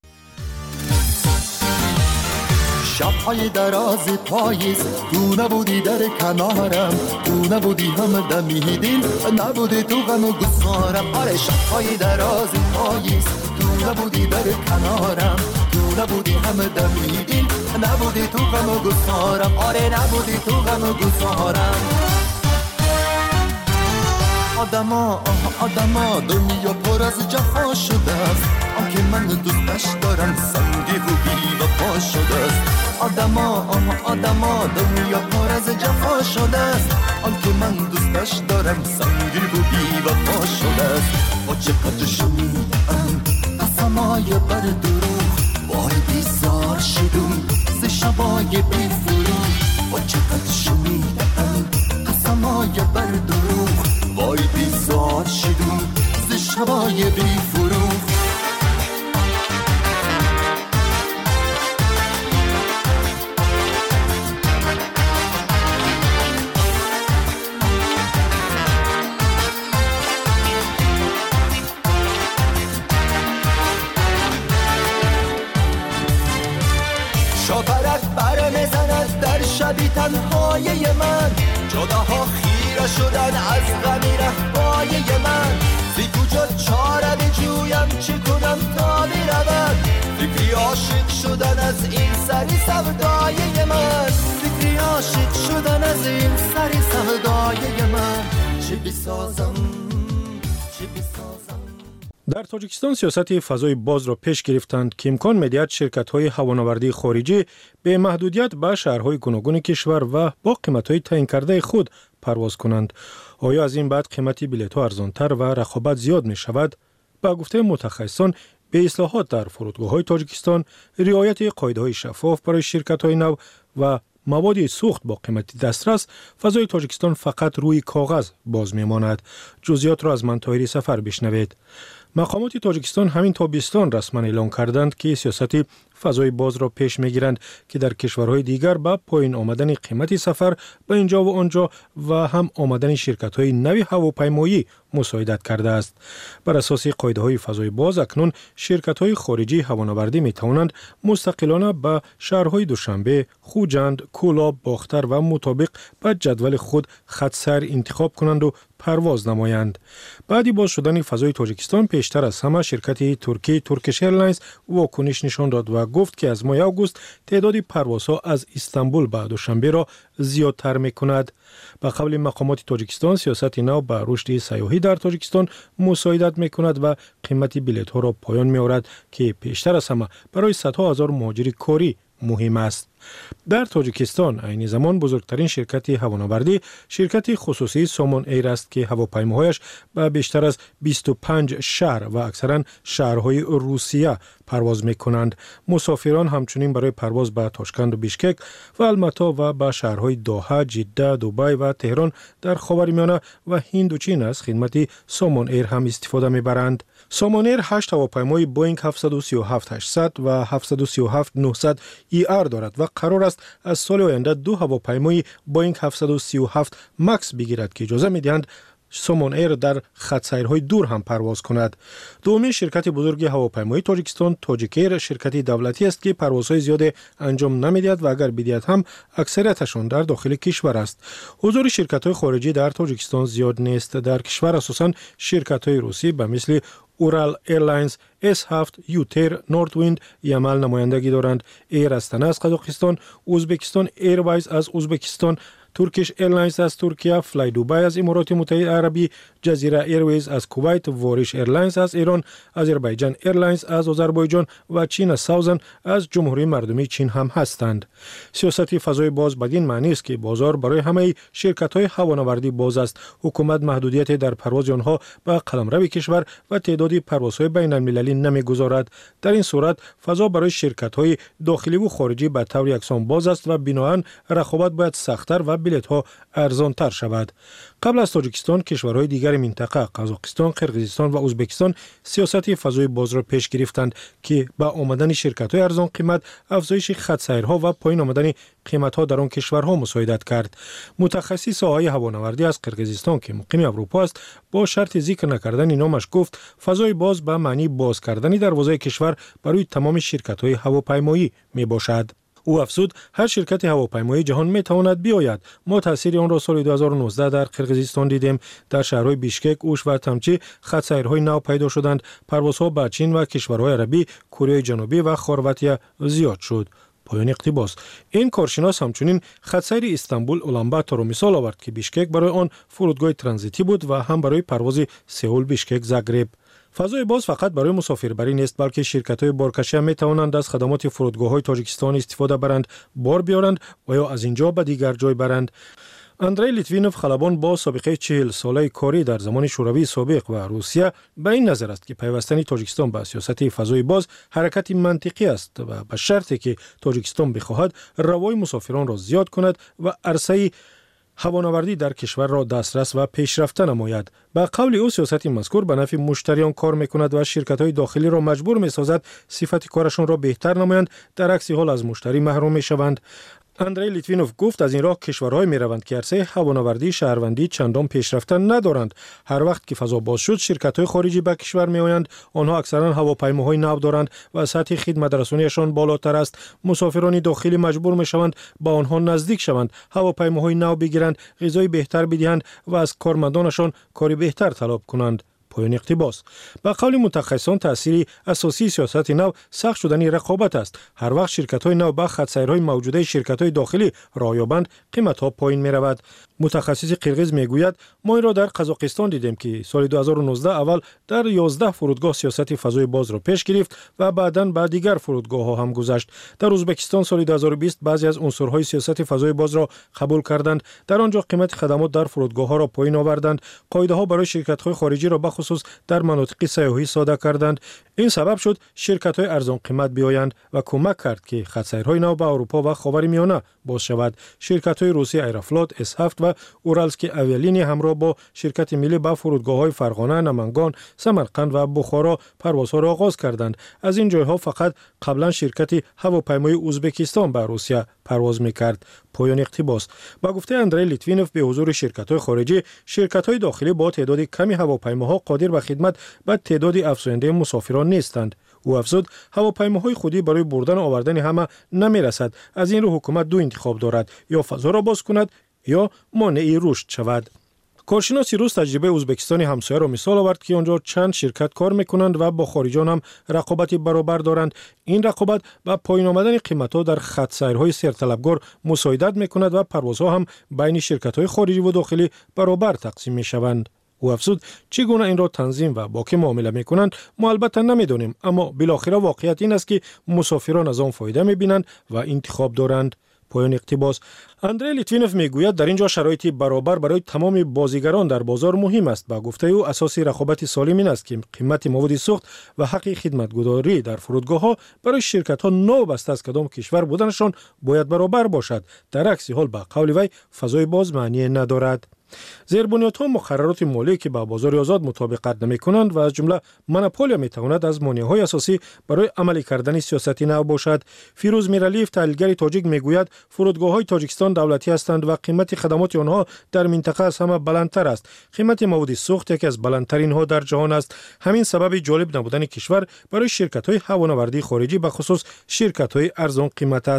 شب‌های دراز پاییز تو نبودی در کنارم، تو نبودی هم دمیدین، نبودی تو غم و گسارم. آره شب‌های دراز پاییز تو نبودی در کنارم، تو نبودی هم دمیدین، نبودی تو غم و گسارم. آره نبودی تو غم و گسارم. آدما دنیا پر از جفا شده است، آنکه من دوستش دارم سنگی و بی وفا شده است. آدما دنیا پر از جفا شده است، آنکه من دوستش دارم سنگی و بی وفا شده است. با چقدر شنیدم قسمای بر دروغ، وای بیزار شدم ز شبای بی فروغ. با چقدر شنیدم قسمای بر دروغ، وای بیزار شدم ز شبای بی فروغ. شاپرک بر میزند در شبی تنهای من، جداها خیره شدن از غمی رهبای من. زی کجا چاره بجویم چه کنم تا برود، فکری عاشق شدن از این سری سودای من. فکری عاشق شدن از این سری سودای من. چه بسازم چه بسازم. در تاجیکستان سیاست فضای باز را پیش گرفتند که امکان می‌دهد شرکت‌های هوانوردی خارجی به محدودیت به شهرهای گوناگون کشور و با قیمت‌های تعیین کرده خود پرواز کنند. آیا از این بعد قیمت بلیط‌ها ارزان‌تر و رقابت زیاد می‌شود؟ با گفته متخصصان به اصلاحات در فرودگاه‌های تاجیکستان، رعایت قاعده‌های شفاف برای شرکت‌های نو و مواد سوخت با قیمت دسترس، فضای تاجیکستان فقط روی کاغذ باز می‌ماند. جزئیات را از من طاهری سفر بشنوید. مقامات تاجیکستان همین تابستان رسما اعلام کردند که سیاست فضای باز را پیش می‌گیرند که در کشورهای دیگر با پایین آمدن قیمت سفر به اینجا و آنجا و هم آمدن شرکت‌های نوی هواپیمایی مساعدت کرده است. بر اساس قاعده‌های فضای باز اکنون شرکت‌های خارجی هوانوردی می‌توانند مستقلانه به شهرهای دوشنبه، خوجند، کولاب، باختر و مطابق به جدول خود خط سیر انتخاب کنند و پرواز نمایند. بعدی باز شدن فضای تاجیکستان پیشتر از همه شرکت ترکی ترکیش ایرلاینز واکنش نشان داد و گفت که از ماه آگوست تعداد پروازها از استانبول به دوشنبه را زیادتر می‌کند. با قول مقامات تاجیکستان سیاست نو به رشد سیاحی در تاجیکستان مساعدت می‌کند و قیمت بلیط‌ها را پایان می‌آورد که پیشتر از همه برای صدها هزار مهاجر کاری مهم است. در تاجیکستان عین زمان بزرگترین شرکت هوانوردی شرکت خصوصی سامان ایر است که هواپیماهایش به بیشتر از 25 شهر و اکثرا شهرهای روسیه پرواز می‌کنند. مسافران همچنین برای پرواز به تاشکند و بیشکک و الماتا و به شهرهای دوحه، جده، دبی و تهران در خاورمیانه و هند و چین از خدمت سامان ایر هم استفاده می‌برند. سامان ایر 8 هواپیمای بوینگ 737-800 و 737-900 ER دارد و قرار است از سال آینده 2 هواپیمای بوینگ 737 ماکس بگیرد که اجازه می‌دهند سامان ایر در خط سیرهای دور هم پرواز کند. دومین شرکت بزرگ هواپیمایی تاجیکستان تاجیک ایر شرکت دولتی است که پروازهای زیاد انجام نمی‌دهد و اگر بدهد هم اکثریتشان در داخل کشور است. حضور شرکت‌های خارجی در تاجیکستان زیاد نیست. در کشور اساساً شرکت‌های روسی به مثل اورال ایرلاینز، S7، یوتر، نورتویند یمل نمایندگی دارند. ایر استانه از قزاقستان، ازبکستان ایروایز از ازبکستان، ترکیش ایرلاینز از ترکیه، فلای دوبای از امارات متحده عربی، جزیره ایرویز از کویت، واریش ایرلاینز از ایران، آذربایجان ایرلاینز از آذربایجان و چین ساوزن از جمهوری مردمی چین هم هستند. سیاست فضای باز بدین معنی است که بازار برای همه شرکت‌های هوانوردی باز است. حکومت محدودیت در پرواز آنها به قلمرو کشور و تعداد پروازهای بین المللی نمی‌گذارد. در این صورت فضا برای شرکت‌های داخلی و خارجی به طور یکسان باز است و بنابراین رقابت باید سخت‌تر و بلیط‌ها ارزان‌تر شود. قبل از تاجیکستان، کشورهای دیگر منطقه قزاقستان، قرقیزستان و ازبکستان سیاست فضای باز را پیش گرفتند که با آمدن شرکت‌های ارزان قیمت افزایش خط‌سیرها و پایین آمدن قیمت‌ها در آن کشورها مساعدت کرد. متخصص ساحه هوانوردی از قرقیزستان که مقیم اروپا است، با شرط ذکر نکردن نامش گفت فضای باز به معنی باز کردن دروازه کشور برای تمام شرکت‌های هواپیمایی میباشد. او افزود هر شرکت هواپیمایی جهان میتواند بیاید. ما تاثیر آن را سال 2019 در قرقیزستان دیدیم. در شهرهای بیشکک، اوش و تمچی خط‌سیرهای نو پیدا شدند. پروازها به چین و کشورهای عربی، کره جنوبی و خورواتیا زیاد شد. پایان اقتباس. این کارشناس همچنین خط‌سیر استانبول اولانباتور را مثال آورد که بیشکک برای آن فرودگاه ترانزیتی بود و هم برای پرواز سئول بیشکک زاگرب. فضای باز فقط برای مسافربری نیست، بلکه شرکت‌های بارکشی هم می‌توانند از خدمات فرودگاه‌های تاجیکستان استفاده برند، بار بیارند و یا از اینجا به دیگر جای برند. اندری لیتوینوف خلبان با سابقه 40 ساله کاری در زمان شوروی سابق و روسیه به این نظر است که پیوستن تاجیکستان به سیاست فضای باز حرکت منطقی است و به شرطی که تاجیکستان بخواهد روای مسافران را زیاد کند و عرصه هوانوردی در کشور را دسترس و پیشرفته نماید. با قول او سیاست مذکور به نفع مشتریان کار میکند و شرکت‌های داخلی را مجبور میسازد صفت کارشان را بهتر نمایند، در عکس حال از مشتری محروم میشوند. اندری لیتوینوف گفت از این راه کشورهای میروند که عرصه هوانوردی شهروندی چندان پیشرفته ندارند. هر وقت که فضا باز شد شرکت‌های خارجی به کشور میآیند. آنها اکثرا هواپیماهای نو دارند و سطح خدمت رسانیشان بالاتر است. مسافران داخلی مجبور میشوند با آنها نزدیک شوند، هواپیماهای نو بگیرند، غذای بهتر بدهند و از کارمندانشان کاری بهتر طلب کنند. پایان اقتباس. با قول متخصصان تأثیر اساسی سیاست نو سخت شدن رقابت است. هر وقت شرکت‌های نو با خط‌سیرهای موجوده شرکت‌های داخلی راه یابند، قیمت‌ها پایین می‌رود. متخصص قرقیز میگوید ما این را در قزاقستان دیدیم که سال 2019 اول در 11 فرودگاه سیاست فضای باز را پیش گرفت و بعداً به دیگر فرودگاه‌ها هم گذشت. در ازبکستان سال 2020 بعضی از عنصرهای سیاست فضای باز را قبول کردند. در آنجا قیمت خدمات در فرودگاه‌ها را پایین آوردند. قاعده‌ها برای شرکت‌های خارجی را به خصوص در مناطق سیاحی ساده کردند. این سبب شد شرکت‌های ارزان قیمت بیایند و کمک کرد که خط‌سیرهای نو به اروپا و خاورمیانه باز شود. شرکت‌های روسی ایرافلات، اس7 و اورالسکی اویالینی همراه با شرکت ملی به فرودگاه‌های فرغانه، نمنگان، سمرقند و بخارا پروازها را آغاز کردند. از این جایها فقط قبلا شرکت هواپیمای ازبکستان به روسیه پرواز می‌کرد. پایان اقتباس. با گفته اندری لیتوینوف به حضور شرکت‌های خارجی، شرکت‌های داخلی با تعداد کمی هواپیماها قادر به خدمت به تعداد افزاینده مسافران نیستند. او افزود هواپیماهای خودی برای بردن و آوردن همه نمی‌رسد. از این رو حکومت دو انتخاب دارد، یا فضا را باز کند یا مانع رشد شود. کارشناسی روز تجربه ازبکستان همسایه را مثال آورد که آنجا چند شرکت کار میکنند و با خارجان هم رقابتی برابر دارند. این رقابت با پایین آمدن قیمت‌ها در خط‌سیرهای سرطلبگار مساعدت میکند و پروازها هم بین شرکت‌های خارجی و داخلی برابر تقسیم میشوند. او افزود چگونه این را تنظیم و با که معامله میکنند ما البته نمیدانیم، اما بالاخره واقعیت این است که مسافران از آن فایده میبینند و انتخاب دارند. پایان اقتباس. اندری لیتوینوف میگوید در اینجا شرایط برابر برای تمام بازیگران در بازار مهم است. با گفته او اساس رقابت سالم این است که قیمت مواد سوخت و حق خدمتگزاری در فرودگاه‌ها برای شرکت‌ها نوبسته از کدام کشور بودنشان باید برابر باشد. در عکس حال با قول وی فضای باز معنی ندارد. زیربنیادها مقررات مالی که با بازار آزاد مطابقت نمی‌کنند و از جمله مونوپولیا می‌تواند از مانع‌های اساسی برای عملی کردن سیاست نو باشد. فیروز میرعلیف تحلیلگر تاجیک میگوید فرودگاه‌های تاجیکستان دولتی هستند و قیمت خدمات آنها در منطقه از همه بلندتر است. قیمت مواد سوخت یکی از بلندترین ها در جهان است. همین سبب جالب نبودن کشور برای شرکت‌های هوانوردی خارجی به خصوص شرکت‌های ارزان قیمت است.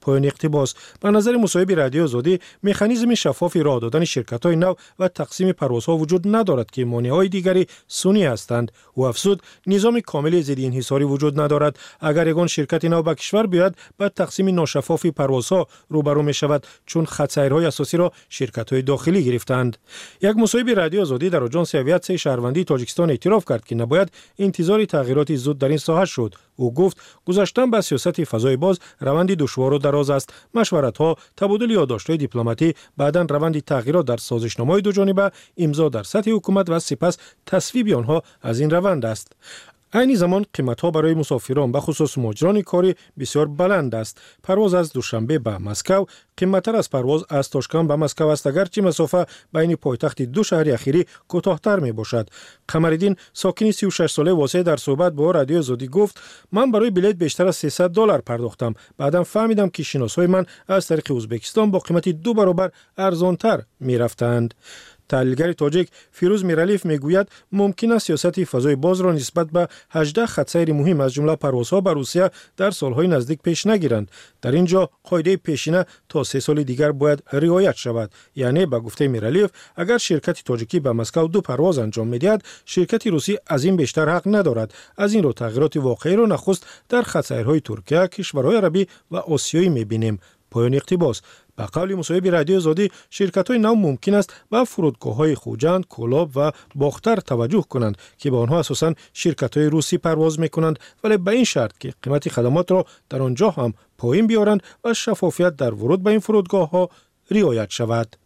پایان اقتباس. به نظر مصاحب رادیو آزادی مکانیزم شفاف راه دادن شرکت‌های نو و تقسیم پروازها وجود ندارد که مانع‌های دیگری سنی هستند. او افزود نظام کامل ضد انحصاری وجود ندارد. اگر یگان شرکت نو به کشور بیاید با تقسیم ناشفاف پروازها روبرو می‌شود چون خطرهای اساسی را شرکت‌های داخلی گرفتند. یک مصاحب رادیو آزادی در آژانس اوییت شهروندی تاجیکستان اعتراف کرد که نباید انتظار تغییرات زود در این ساحه شد. او گفت گذاشتن به سیاست فضای باز روندی دشوار و دراز است. مشورت‌ها، تبادل یادداشت‌های دیپلماتی، بعداً روند تغییرات در سازشنامه‌های دوجانبه، امضا در سطح حکومت و سپس تصویب آنها از این روند است. این زمان قیمت‌ها برای مسافران به خصوص مهاجران کاری بسیار بلند است. پرواز از دوشنبه به مسکو قیمت‌تر از پرواز از تاشکند به مسکو است اگرچه مسافت بین پایتخت دو شهر اخیری کوتاه‌تر می‌باشد. قمرالدین ساکن 36 ساله واسه در صحبت با رادیو آزادی گفت من برای بلیط بیشتر از $300 پرداختم. بعداً فهمیدم که شناسای من از طریق ازبکستان با قیمت 2 برابر ارزان‌تر می‌رفتند. تحلیلگر تاجیک فیروز میرالیف میگوید ممکن است سیاست فضای باز را نسبت به 18 خط‌سیر مهم از جمله پروازها به روسیه در سالهای نزدیک پیش نگیرند. در اینجا قاعده پیشینه تا 3 سال دیگر باید رعایت شود. یعنی به گفته میرالیف اگر شرکت تاجیکی به مسکو 2 پرواز انجام میدهد شرکت روسی از این بیشتر حق ندارد. از این رو تغییرات واقعی را نخست در خط‌سیرهای ترکیه، کشورهای عربی و آسیایی میبینیم. پایان اقتباس. به قول مصاحب رادیو آزادی شرکت‌های نو ممکن است به فرودگاه‌های خوجند، کولاب و باختر توجه کنند که به آنها اساساً شرکت‌های روسی پرواز می‌کنند ولی به این شرط که قیمت خدمات را در آنجا هم پایین بیارند و شفافیت در ورود به این فرودگاه‌ها رعایت شود.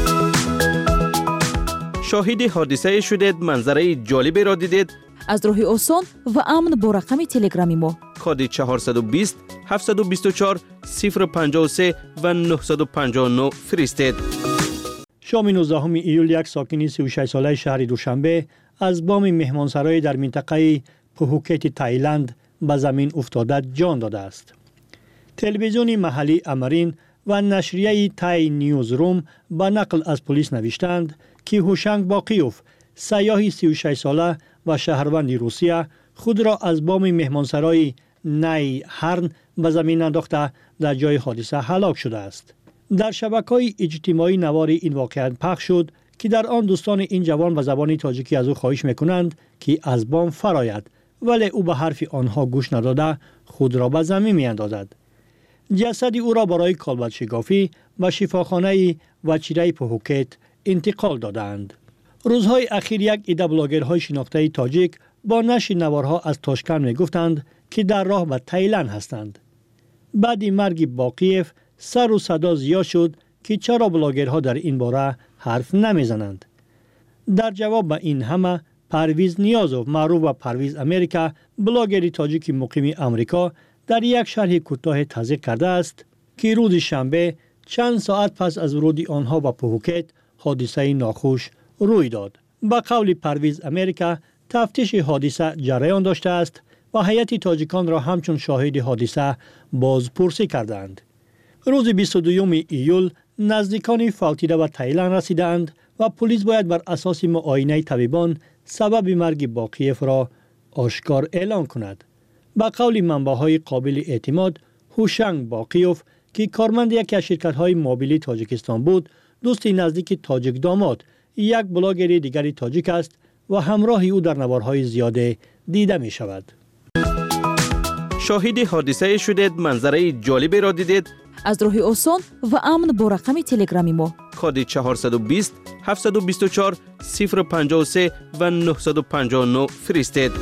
شاهد حادثه شدید، منظره جالبی را دیدید؟ از راه آسان و امن با رقم تلگرامی ما کد 420 724 053 و 959 فرستید. شام 19 ایول یک ساکن 36 ساله شهر دوشنبه از بام مهمانسرای در منطقه پوکت تایلند به زمین افتاده جان داده است. تلویزیون محلی امرین و نشریه تای نیوز روم به نقل از پلیس نوشتند که هوشنگ باقیوف سیاح 36 ساله و شهروند روسیه خود را از بام مهمانسرای نی هرن به زمین انداخته در جای حادثه هلاک شده است. در شبکه‌های اجتماعی نوار این واقعیت پخش شد که در آن دوستان این جوان به زبان تاجیکی از او خواهش می‌کنند که از بام فراید ولی او به حرف آنها گوش نداده خود را به زمین می‌اندازد. جسد او را برای کالبد شگافی به شفاخانه وچیره پوکت انتقال دادند. روزهای اخیر یک عده بلاگرهای شناخته تاجیک با نشر نوارها از تاشکند میگفتند که در راه به تایلند هستند. بعد مرگ باقیف سر و صدا زیاد شد که چرا بلاگرها در این باره حرف نمیزنند. در جواب به این همه پرویز نیازوف معروف به پرویز امریکا بلاگری تاجیک مقیم امریکا در یک شرح کوتاه تحقیق کرده است که روز شنبه چند ساعت پس از ورود آنها به پوکت حادثه ناخوش روی داد. با قول پرویز امریکا تفتیش حادثه جریان داشته است و هیئت تاجیکان را همچون شاهد حادثه بازپرسی کردند. روز 22 ایول نزدیکان فوتیده به تایلند رسیدند و پلیس باید بر اساس معاینه طبیبان سبب مرگ باقیف را آشکار اعلام کند. با قول منبع‌های قابل اعتماد هوشنگ باقیوف که کارمند یکی از شرکت‌های موبیلی تاجیکستان بود، دوست نزدیک تاجیک داماد یک بلاگر دیگری تاجیک است و همراه او در نوارهای زیاده دیده می شود. شاهد حادثه شدید، منظره جالبی را دیدید؟ از راه آسان و امن با رقم تلگرامی ما کد 420 724 053 و 959 فرستید.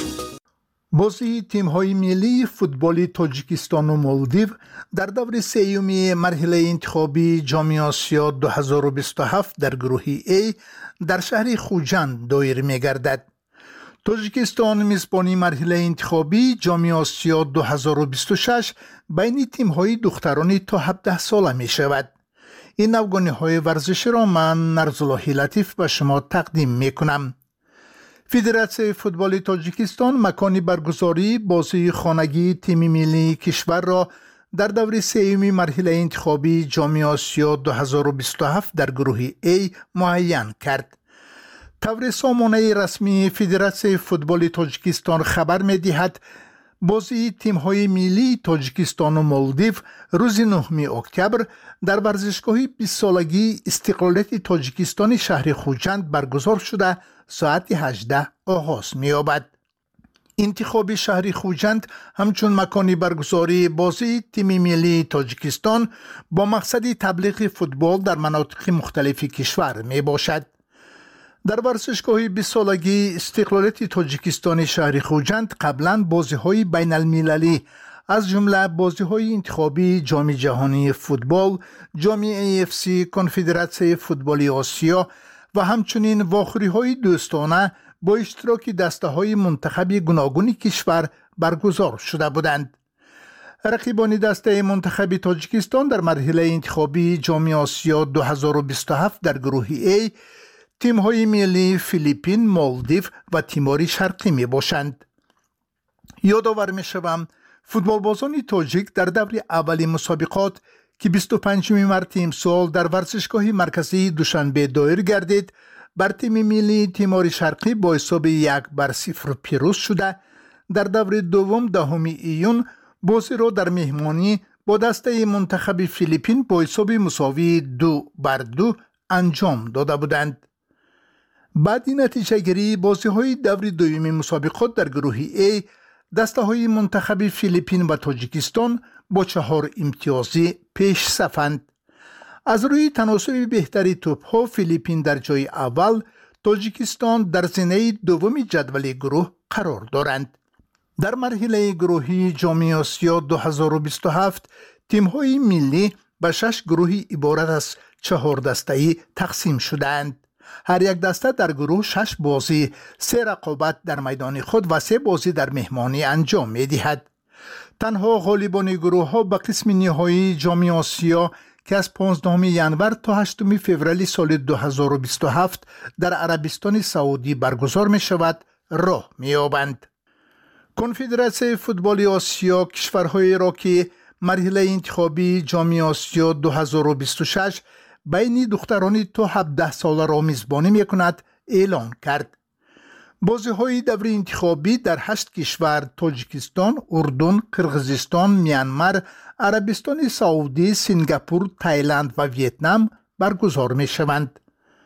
بازی تیم‌های ملی فوتبال تاجیکستان و مالدیو در دور سیوم مرحله انتخابی جام آسیا 2027 در گروه A در شهر خوجند دایر می‌گردد. تاجیکستان میزبانی مرحله انتخابی جام آسیا 2026 بین تیم‌های دختران تا 17 ساله می‌شود. این افغانی‌های ورزشی را من نرزالله لطیف به شما تقدیم می‌کنم. فدراسیون فوتبال تاجیکستان مکان برگزاری بازی خانگی تیم ملی کشور را در دور سیوم مرحله انتخابی جام آسیا 2027 در گروه A معین کرد. طور سامانه رسمی فدراسیون فوتبال تاجیکستان خبر می‌دهد بازی تیم‌های ملی تاجیکستان و مالدیو روز 9 اکتبر در ورزشگاه 20 سالگی استقلالیت تاجیکستان شهر خوجند برگزار شده ساعت 18 آغاز می‌یابد. انتخاب شهر خوجند همچون مکانی برگزاری بازی تیم ملی تاجیکستان با مقصد تبلیغ فوتبال در مناطق مختلف کشور می باشد. در ورزشگاه 20 سالگی استقلالیت تاجیکستان شهر خوجند قبلا بازی‌های بین المللی از جمله بازی‌های انتخابی جام جهانی فوتبال، جام AFC کنفدراسیون فوتبال آسیا و همچنین واخوری‌های دوستانه با اشتراک دسته‌های منتخب گوناگون کشور برگزار شده بودند. رقیبان دسته منتخب تاجیکستان در مرحله انتخابی جام آسیا 2027 در گروه A تیم‌های ملی فیلیپین، مالدیو و تیمور شرقی می باشند. یادآور می‌شوم فوتبالبازان تاجیک در دور اولی مسابقات که 25 مارس امسال در ورزشگاه مرکزی دوشنبه دایر گردید بر تیم ملی تیمور شرقی با حساب 1-0 پیروز شده، در دور دوم 10 ایون بازی را در مهمانی با دسته منتخب فیلیپین با حساب مساوی 2-2 انجام داده بودند. بعد نتیجه گیری بازی های دور دوم مسابقات در گروه A دسته های منتخب فیلیپین و تاجیکستان با 4 امتیازی پیش صفند. از روی تناسب بهتری توپ ها فیلیپین در جای اول، تاجیکستان در زینه دوم جدول گروه قرار دارند. در مرحله گروهی جام آسیا 2027 تیم های ملی به 6 گروهی عبارت از 4 دسته‌ای تقسیم شدند. هر یک دسته در گروه 6 بازی، 3 رقابت در میدان خود و 3 بازی در مهمانی انجام می دهد. تنها غالبان گروه ها به قسم نهایی جام آسیا که از 15 ینور تا 8 فوریه سال 2027 در عربستان سعودی برگزار می شود راه می یابند. کنفدراسیون فوتبال آسیا کشورهای را که مرحله انتخابی جام آسیا 2026 بین دختران تا 17 ساله را میزبانی می کند اعلان کرد. بازی های دور انتخابی در 8 کشور تاجیکستان، اردن، قرقیزستان، میانمار، عربستان سعودی، سنگاپور، تایلند و ویتنام برگزار می شوند.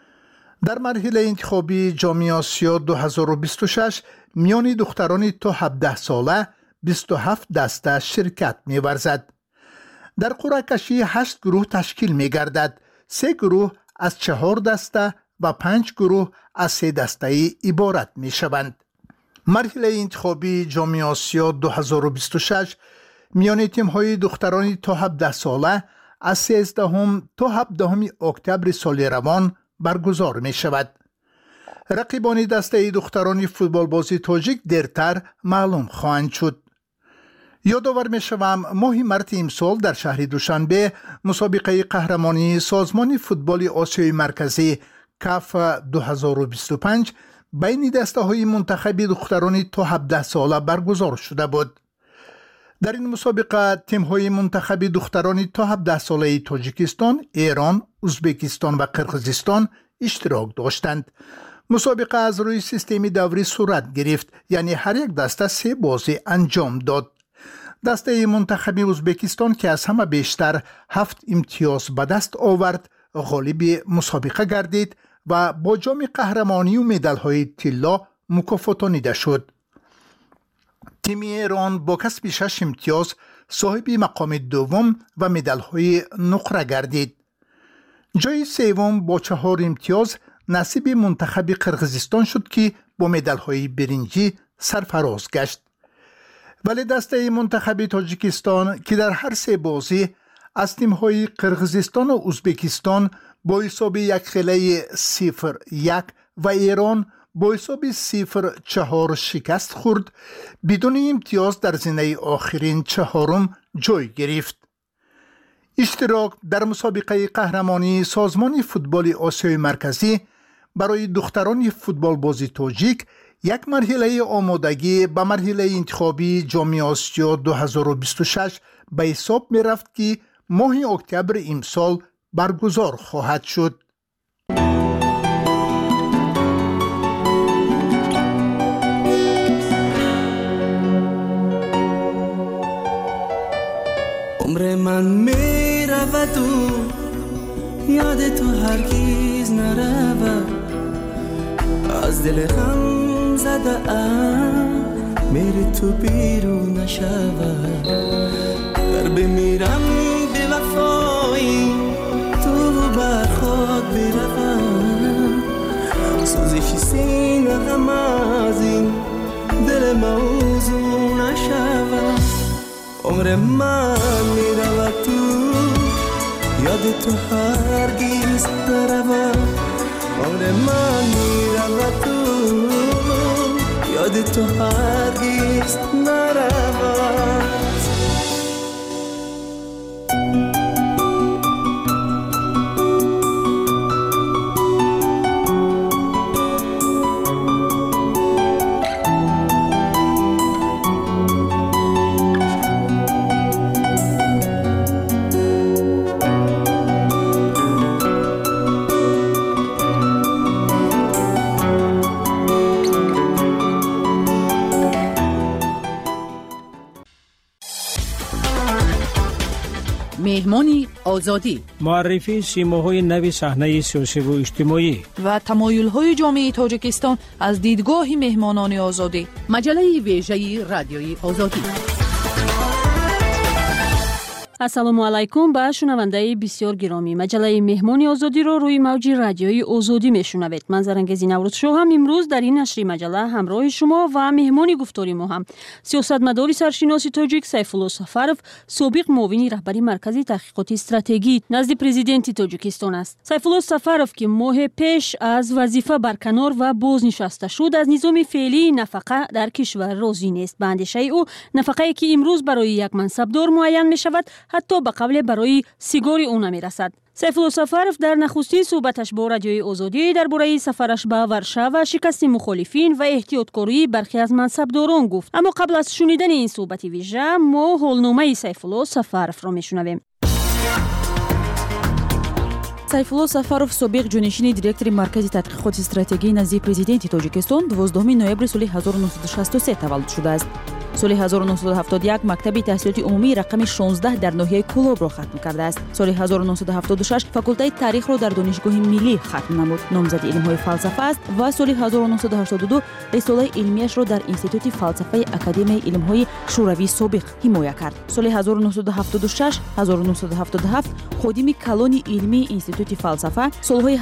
در مرحله انتخابی جام آسیا 2026 میان دختران تا 17 ساله 27 دسته شرکت می ورزد. در قرعه کشی 8 گروه تشکیل می گردد. 3 گروه از 4 دسته و 5 گروه از 3 دسته عبارت می شوند. مرحله انتخابی جام آسیا 2026 میان تیم های دختران تا 17 ساله از 13 تا 17 اکتبر سال روان برگزار می شود. رقیبان دسته دختران فوتبال بازی تاجیک دیرتر معلوم خواهند شد. یادآور می شوم ماه مارس امسال در شهر دوشنبه مسابقه قهرمانی سازمان فوتبال آسیای مرکزی کاف 2025 بین دسته های منتخب دختران تا 17 ساله برگزار شده بود. در این مسابقه تیم های منتخب دختران تا 17 ساله تاجیکستان، ایران، ازبکستان و قرقیزستان اشتراک داشتند. مسابقه از روی سیستم دوری صورت گرفت، یعنی هر یک دسته 3 بازی انجام داد. دسته منتخب ازبکستان که از همه بیشتر 7 امتیاز به دست آورد غالب مسابقه گردید و با جام قهرمانی و مدال های طلا مکافاتانیده شد. تیم ایران با کسب 6 امتیاز صاحب مقام دوم و مدال های نقره گردید. جای سوم با 4 امتیاز نصیب منتخب قرقیزستان شد که با مدال های برنجی سرفراز گشت. ولی دسته منتخب تاجیکستان که در هر 3 بازی از تیم‌های قرقیزستان و ازبکستان با حساب 1-0 و ایران با حساب 0-4 شکست خورد، بدون امتیاز در زینه آخرین 4م جای گرفت. اشتراک در مسابقه قهرمانی سازمان فوتبال آسیای مرکزی برای دختران فوتبال بازی تاجیک یک مرحله آمادگی به مرحله انتخابی جام آسیا 2026 به حساب می رفت که ماه اکتبر امسال برگزار خواهد شد. عمر من میرود و یاد تو هرگز نرود از دل غم زده ام میری تو بیرون نشود گر بمیرم به وفایی تو بر خاک بروم سوزش سینه غم از این دل موضوع نشود عمر من میرود تو یاد تو هرگز نرود عمر من میرود تو یاد تو هرگز نرود مهمانی آزادی معرفی سیماهای نو صحنه سیاسی و اجتماعی و تمایل‌های جامعه تاجیکستان از دیدگاه مهمانان آزادی مجله ویژه رادیوی آزادی ассалому алайкум ба шунавандаи бисёр гиромӣ. Маҷаллаи меҳмони озодиро рӯи мавҷи радиои озодӣ мешунавед. Ман Зарангези Наврӯзшоҳам. Имрӯз дар ин нашри маҷалла ҳамроҳи шумо ва меҳмони гуфтори мо ҳам сиёсатмадори саршиноси тоҷик Сайфулло Сафаров, собиқ муовини раҳбари маркази таҳқиқоти стратегӣ назди президенти Тоҷикистон аст. Сайфулло Сафаров ки моҳе пеш аз вазифа барканор ва бознишаста шуд, аз низоми феълии нафақа дар кишвар розӣ нест. Ба андешаи ӯ нафақае ки имрӯз барои як мансабдор муайян мешавад, ҳатто ба қавле барои сигори ӯ намерасад. Сайфулло Сафаров дар нахустин суҳбаташ бо радиои озодӣ дар бораи сафараш ба Варшава, шикасти мухолифин ва эҳтиёткории бархе аз мансабдорон гуфт. Аммо қабл аз шунидани ин суҳбати вижа, мо ҳолномаи Сайфулло Сафаровро мешунавем. Сайфулло Сафаров собиқ ҷонишини директори маркази тадқиқоти стратегӣ назди президенти Тоҷикистон 12 ноябри соли 1963 таваллуд шудааст. соли 1971 мактаби таҳсилоти умумии рақами 16 дар ноҳияи Кӯлобро хатм кардааст. соли 1976 факултаи таърихро дар донишгоҳи миллӣ хатм намуд. номзади илмҳои фалсафа аст ва соли 1982 рисолаи илмияшро дар институти фалсафаи академияи илмҳои шӯравии собиқ ҳимоя кард. соли 1976-1977 ходими калони илмии институти фалсафа, солҳои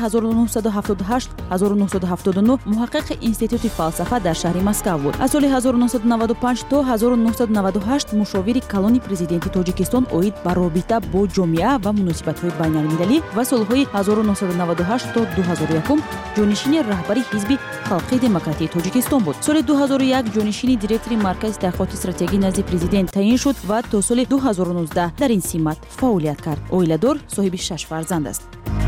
1978-1979 муҳаққиқи институти фалсафа дар шаҳри Москав буд. аз соли 1995 то 1998 мушовири калони президенти Тоҷикистон оид ба робита бо ҷомеа ва муносибатҳои байналмилалӣ ва солҳои 1998 то 2001 ҷонишини раҳбари ҳизби халқи демократии Тоҷикистон буд. соли 2001 ҷонишини директори маркази таҳқиқоти стратегӣ назди президент таъин шуд ва то соли 2019 дар ин симат фаъолият кард. оиладор, соҳиби 6 фарзанд аст.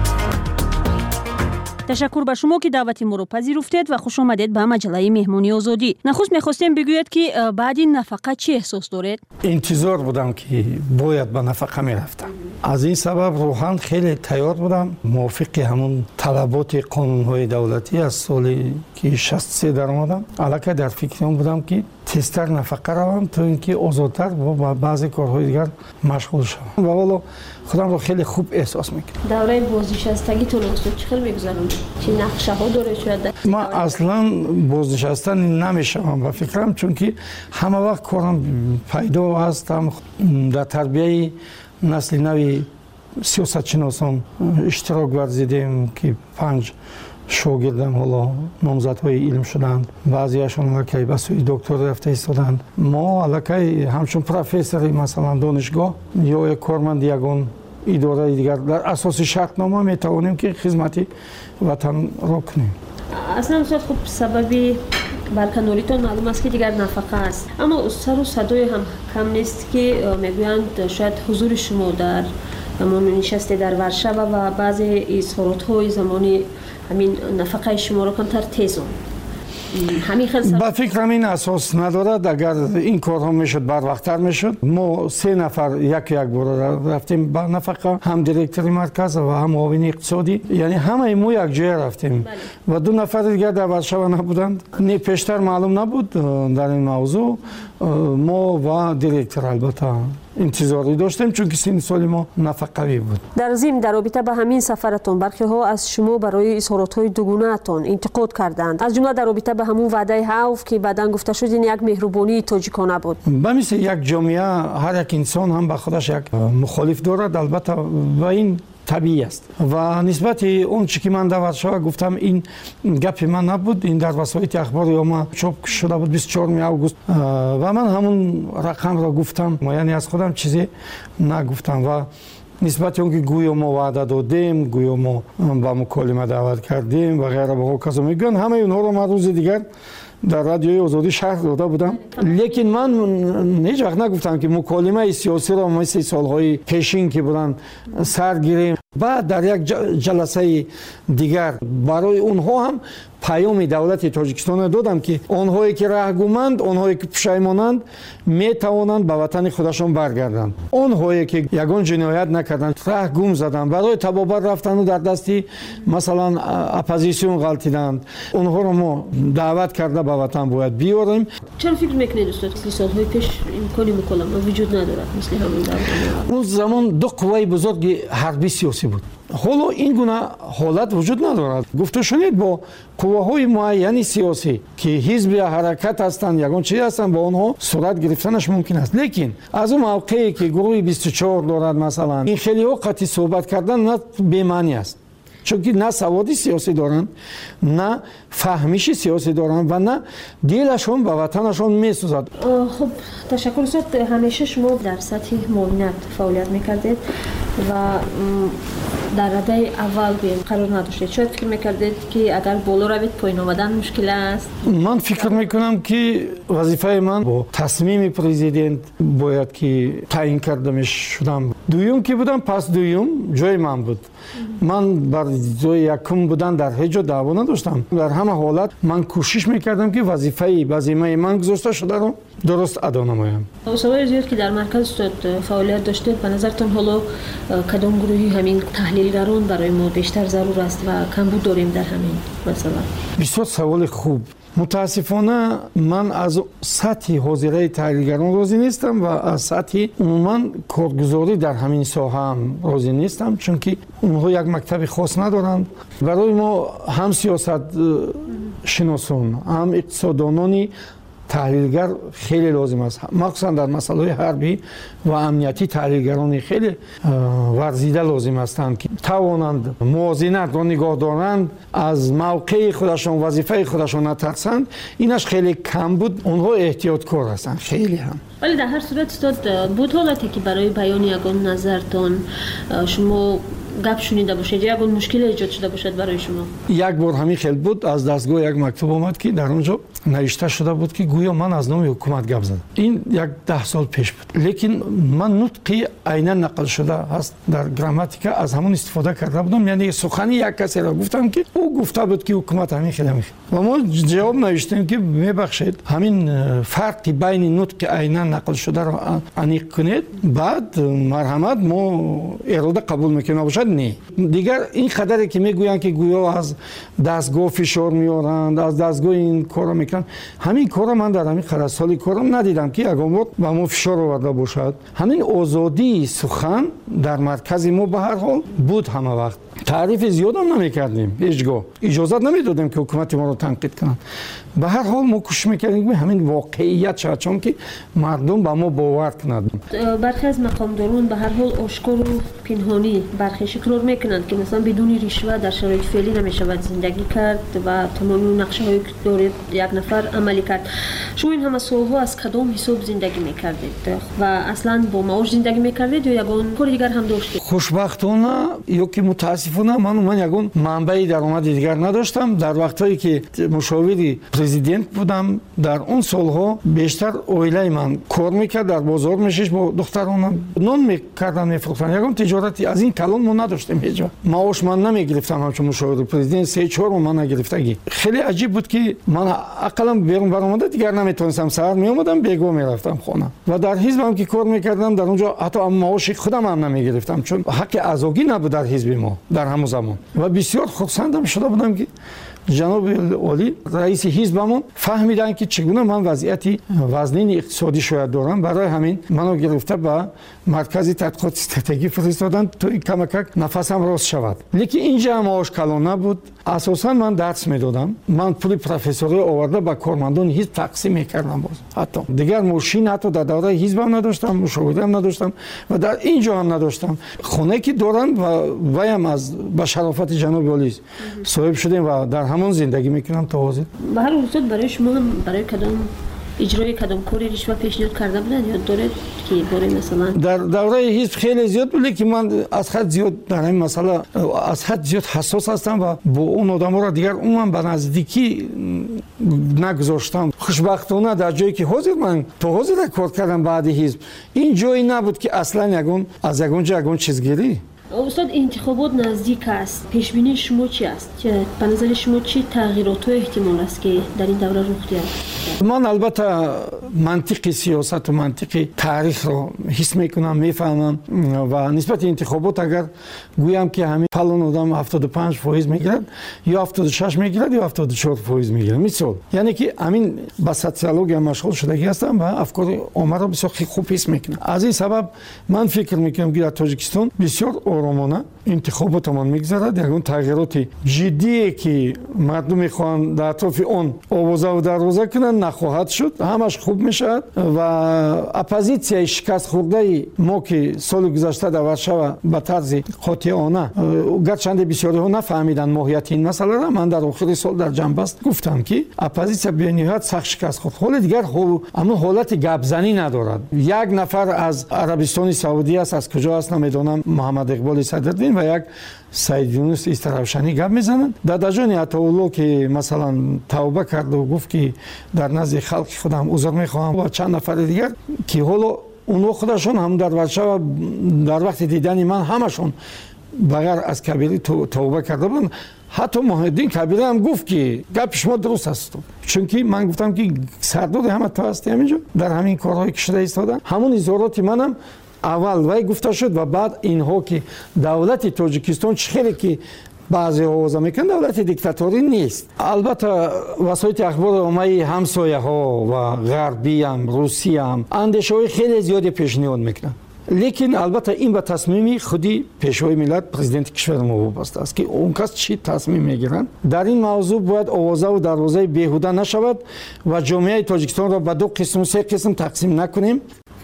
ташаккур ба шумо ки даъвати моро пазируфтед ва хуш омадед ба маҷаллаи меҳмони озодӣ. Нахуст мехостем бигӯед ки баъди нафақа чӣ эҳсос доред? интизор будам ки бояд ба нафақа мерафтам. аз ин сабаб рӯҳан хеле тайёр будам. мувофиқи ҳамун талаботи қонунҳои давлатӣ аз соли ки 63 даромадам, аллакай дар фикри он будам ки тезтар нафақа равам, то ин ки озодтар ба баъзе корҳои дигар машғул шавам. ва ҳоло худамро хеле хуб эҳсос мекунам. давраи бознишастагитон чӣ хел мегузаронд? чӣ нақшаҳо доред? шояд ман аслан бознишастан намешавам ба фикрам, чунки ҳама вақт корам пайдо ҳастам. дар тарбияи насли нави сиёсатшиносон иштирок варзидем ки 5 шогирдам ҳоло номзадҳои илм шуданд. баъзеашон аллакай ба сӯи докторӣ рафта истоданд. мо аллакай ҳамчун профессори масалан донишгоҳ ё корманди ягон идораи дигар дар асоси шартнома метавонем ки хизмати ватанро кунем. аслан устод, хуб сабаби барканоритон маълум аст ки дигар нафақа аст, аммо сару садое ҳам кам нест ки мегӯянд шояд ҳузури шумо дар замони нишасте дар Варшава ва баъзе изҳоротҳои замони ҳамин нафақаи шуморо камтар тезон. ба фикрам ин асос надорад. агар ин корҳо мешуд барвақттар мешуд. мо 3 нафар як бора рафтем ба нафақа, ҳам директори марказ ва ҳам муовини иқтисодӣ, яъне ҳамаи мо якҷоя рафтем ва 2 нафари дигар дар Варшава набуданд. пештар маълум набуд дар ин мавзӯъ. ما و دایرکتور البته انتظاری داشتیم چون که سن سال ما نفقوی بود. در ضمن در رابطه با همین سفرتون برخی ها از شما برای اظهارات های دوگانه تان انتقاد کردند، از جمله در رابطه با همون وعده حوف که بعداً گفته شد این یک مهربانی تاجیکانه بود. به مثل یک جامعه هر یک انسان هم به خودش یک مخالف دارد، البته و این طبیعی است و نسبت اون چی که من در ورشوا گفتم این گپ من نبود، این در وسایل اخبار ما چاپ شده بود 24 آگوست و من همون رقم را گفتم، یعنی از خودم چیزی نگفتم و نسبت اون که گویا ما وعده دادیم، گویا ما با مکالمه دعوت کردیم و غیره به کسا میگن، همه اونها رو من روز دیگر در رادیوی آزادی شرح داده بودم، لیکن من هیچ وقت نگفتم که مکالمه سیاسی را مثل سالهای پیشین که بودن سر گیریم. بعد در یک جلسه دیگر برای اونها هم پیام دولت تاجیکستان دادم که آنهایی که رهگمند، آنهایی که پشیمانند میتوانند به وطن خودشان برگردند. آنهایی که یگان جنایت نکردند، رهگم زدند، برای تبابر رفتند و در دستی مثلا اپوزیسیون غلطیدند، اونها رو ما دعوت کرده به وطن باید بیاریم. چرا فکر میکنید استاد که سالهای پیش امکانی مکالمه وجود ندارد مثل همین دولت؟ اون زمان دو قوه بزرگ حربی سیاسی بود. حالا این گونه حالت وجود ندارد. گفته شنید با قوه‌های معین سیاسی که حزب حرکت هستند، یگان چیز هستند، با آنها صورت گرفتنش ممکن است. لیکن از اون موقعی که گروه 24 دارد مثلا، این خیلی وقتی صحبت کردن نه بی معنی است، چون که نه سوادی سیاسی دارند، نه فهمیشی سیاسی دارند و نه دلشون به وطنشون میسوزد. خب تشکر استاد. همیشه شما در سطح معاونت فعالیت میکردید و در رده اول قرار نداشتید. شاید فکر میکردید که اگر بالا روید پایین آمدن مشکل است؟ من فکر میکنم که وظیفه من با تصمیم پرزیدنت باید که تعیین کرده شدم. دویم که بودم، پس دویم جای من بود. من بر جای یکم بودن در هیچ جا دعوا نداشتم. در همه حالت من کوشش میکردم که وظیفه من گذاشته شده رو درست ادا نمایم. سوال زیاد که در مرکز استاد فعالیت داشتید، به نظرتون حالا کدام گروهی همین تحلیلگران برای ما بیشتر ضرور است و کمبود داریم در همین مسئله؟ بسیار سوال خوب. متاسفانه من از سطح حاضره تحلیلگران راضی نیستم و از سطح عموما کارگزاری در همین ساحه هم راضی نیستم، چون که اونها یک مکتب خاص ندارند. برای ما هم سیاست شناسان، هم اقتصاددانانی تحلیلگر خیلی لازم است، مخصوصا در مسائل حربی و امنیتی تحلیلگران خیلی ورزیده لازم هستند که توانند موازنت را نگاه دارند، از موقع خودشان وظیفه خودشان نترسند. اینش خیلی کم بود. اونها احتیاطکار هستند خیلی هم. ولی در هر صورت استاد بود حالتی که برای بیان یگان نظرتان شما گپ شنیده باشید، یگان مشکل ایجاد شده باشد برای شما؟ یک بار همین خیلی بود. از دستگاه یک مکتوب آمد که در اونجا نوشته شده بود که گویا من از نام حکومت گپ زدم. این 10 سال پیش بود. لیکن من نطقی عیناً نقل شده است در گراماتیکا از همون استفاده کرده بودم، یعنی سخنی یک کسی را گفتم که او گفته بود که حکومت همین خیلی میخواد و ما جواب نوشتیم که میبخشید همین فرقی بین نطق عیناً نقل شده را انیق کنید، بعد مرحمت ما اراده قبول میکنیم باشد. نه دیگر این خبری که میگویند که گویا از دستگاه فشار میارند، از دستگاه این کارا میکنن، همین کارا من در همین خرد سالی کارم ندیدم که یگان بار با ما فشار آورده باشد. همین آزادی سخن در مرکز ما به هر حال بود. همه وقت تعریف زیاد هم نمیکردیم، هیچگاه اجازه نمیدادیم که حکومت ما رو تنقید کنند. به هر حال ما کوشش میکردیم همین واقعیت شد، چون که مردم به ما باور کنند. برخی از مقامداران به هر حال آشکار و پنهانی برخی اقرار میکنند که مثلا بدون رشوه در شرایط فعلی نمیشود زندگی کرد و تمام نقشه هایی که دارید یک نفر عملی کرد. شما این همه سالها از کدام حساب زندگی میکردید و اصلا با معاش زندگی میکردید یا یگان کار دیگر هم داشتید؟ خوشبختانه یا که متاسفانه من یگان منبع درآمد دیگر نداشتم. در وقتایی که مشاور پرزیدنت بودم در اون سالها بیشتر اویله من کار میکرد، در بازار میشش با دخترانم نون میکردن میفروختن. یگان تجارتی از این کلان ما نداشتیم هیچ وقت. معاش من نمیگرفتم همچون مشاور پرزیدنت 3-4 من نگرفتگی. خیلی عجیب بود که من عقلم بیرون برآمده دیگر نمیتونستم، سر میومدم بیگو میرفتم خونه و در حزبم که کار میکردم در اونجا حتی معاش خودم هم نمیگرفتم، چون حق ازاگی نبود در حزب ما در همون زمان و بسیار خرسندم شده بودم که ҷаноби олӣ раиси ҳизбамон фаҳмиданд ки чӣ гуна ман вазъияти вазнини иқтисодӣ шояд дорам. барои ҳамин маро гирифта ба маркази тадқиқоти стратегӣ фиристоданд то камакак нафасам рост шавад. лекин ин ҷа ҳам ош калон набуд. асосан ман дарс медодам. ман пули профессорӣ оварда ба кормандони ҳизб тақсим мекардам. боз ҳатто дигар мошин ҳатто дар давраи ҳизбам надоштам, мушовирам надоштам ва дар ин ҷо ҳам надоштам. хонае ки доранд ва ваям аз ба шарофати ҷаноби олӣ соҳиб шудем ва дар ҳамон зиндагӣ мекунам то ҳозир. ба ҳар ҳол барои шумо ҳам барои кадом иҷрои кадом кори ришва пешниҳод карда буданд ё доред ки бораи масалан дар давраи ҳизб хеле зиёд буд, лекин ман аз ҳад зиёд дар ҳамин масъала аз ҳад зиёд ҳассос ҳастам ва бо он одаморо дигар умуман ба наздикӣ нагузоштам. хушбахтона дар ҷое ки ҳозир ман то ҳозир кор кардам баъди ҳизб, ин ҷое набуд ки аслан аз ягон ҷо ягон чизгирӣ. устод интихобот наздик аст. пешбинии шумо чӣ аст? ба назари шумо чӣ тағйиротҳо эҳтимол аст ки дар ин давра рух диҳад? ман албатта мантиқи сиёсату мантиқи таърихро ҳис мекунам, мефаҳмам ва нисбати интихобот агар гӯям ки ҳамин фалон одам 75% мегирад ё 76 мегирад ё 74% мегирад. мисол яъне ки ҳамин ба социология машғул шудагӣ ҳастам ва афкори оммаро бисёр хуб ҳис мекунам. аз ин сабаб ман фикр мекунам ки дар Тоҷикистон бисёр оромона интихоботамон мегзарад. ягон тағйироти ҷиддие ки мардум мехоҳанд дар атрофи он овозаву дарвоза кунанд нахоҳад шуд. ҳамаш хуб мешавад ва оппозитсияи шикастхӯрдаи мо ки соли гузашта дар Варшава ба тарзи қотиона гарчанде бисёриҳо нафаҳмиданд моҳияти ин масъаларо, ман дар охири сол дар ҷанбаст гуфтам ки оппозитсия бениҳоят сахт шикаст хӯрд. ҳоли дигар ҳамон ҳолати гапзанӣ надорад. як нафар аз Арабистони Саудӣ аст, аз куҷо аст намедонам, Муҳаммад Иқболи Садриддин ва як Саид Юнус Истаравшанӣ гап мезананд. дар даҷони Атаулло ки масалан тавба карду гуфт ки дар назди халқи худам узр мехоҳам ва чанд нафари дигар ки ҳоло онҳо худашон ҳам дар Варшава дар вақти дидани ман ҳамашон ба ғайр аз Кабирӣ тавба карда буданд. ҳатто Муҳиддин Кабирӣ ҳам гуфт ки гапи шумо дуруст аст. чунки ман гуфтам ки сардори ҳама то ҳасти ҳаминҷо дар ҳамин корҳое ки шуда истодан. ҳамон изҳороти манам аввал вай гуфта шуд ва баъд инҳо ки давлати Тоҷикистон чӣ хеле ки баъзеҳо овоза мекунанд давлати диктаторӣ нест. албатта васоити ахбори оммаи ҳамсояҳо ва ғарбиям русиям андешаҳои хеле зиёде пешниҳод мекунанд. лекин албатта ин ба тасмими худи пешвои миллат президенти кишвари мо вобаста аст ки он кас чӣ тасмим мегиранд. дар ин мавзӯъ бояд овозаву дарвозаи беҳуда нашавад ва ҷомеаи Тоҷикистонро ба ду қисму се қисм тақсим накунем.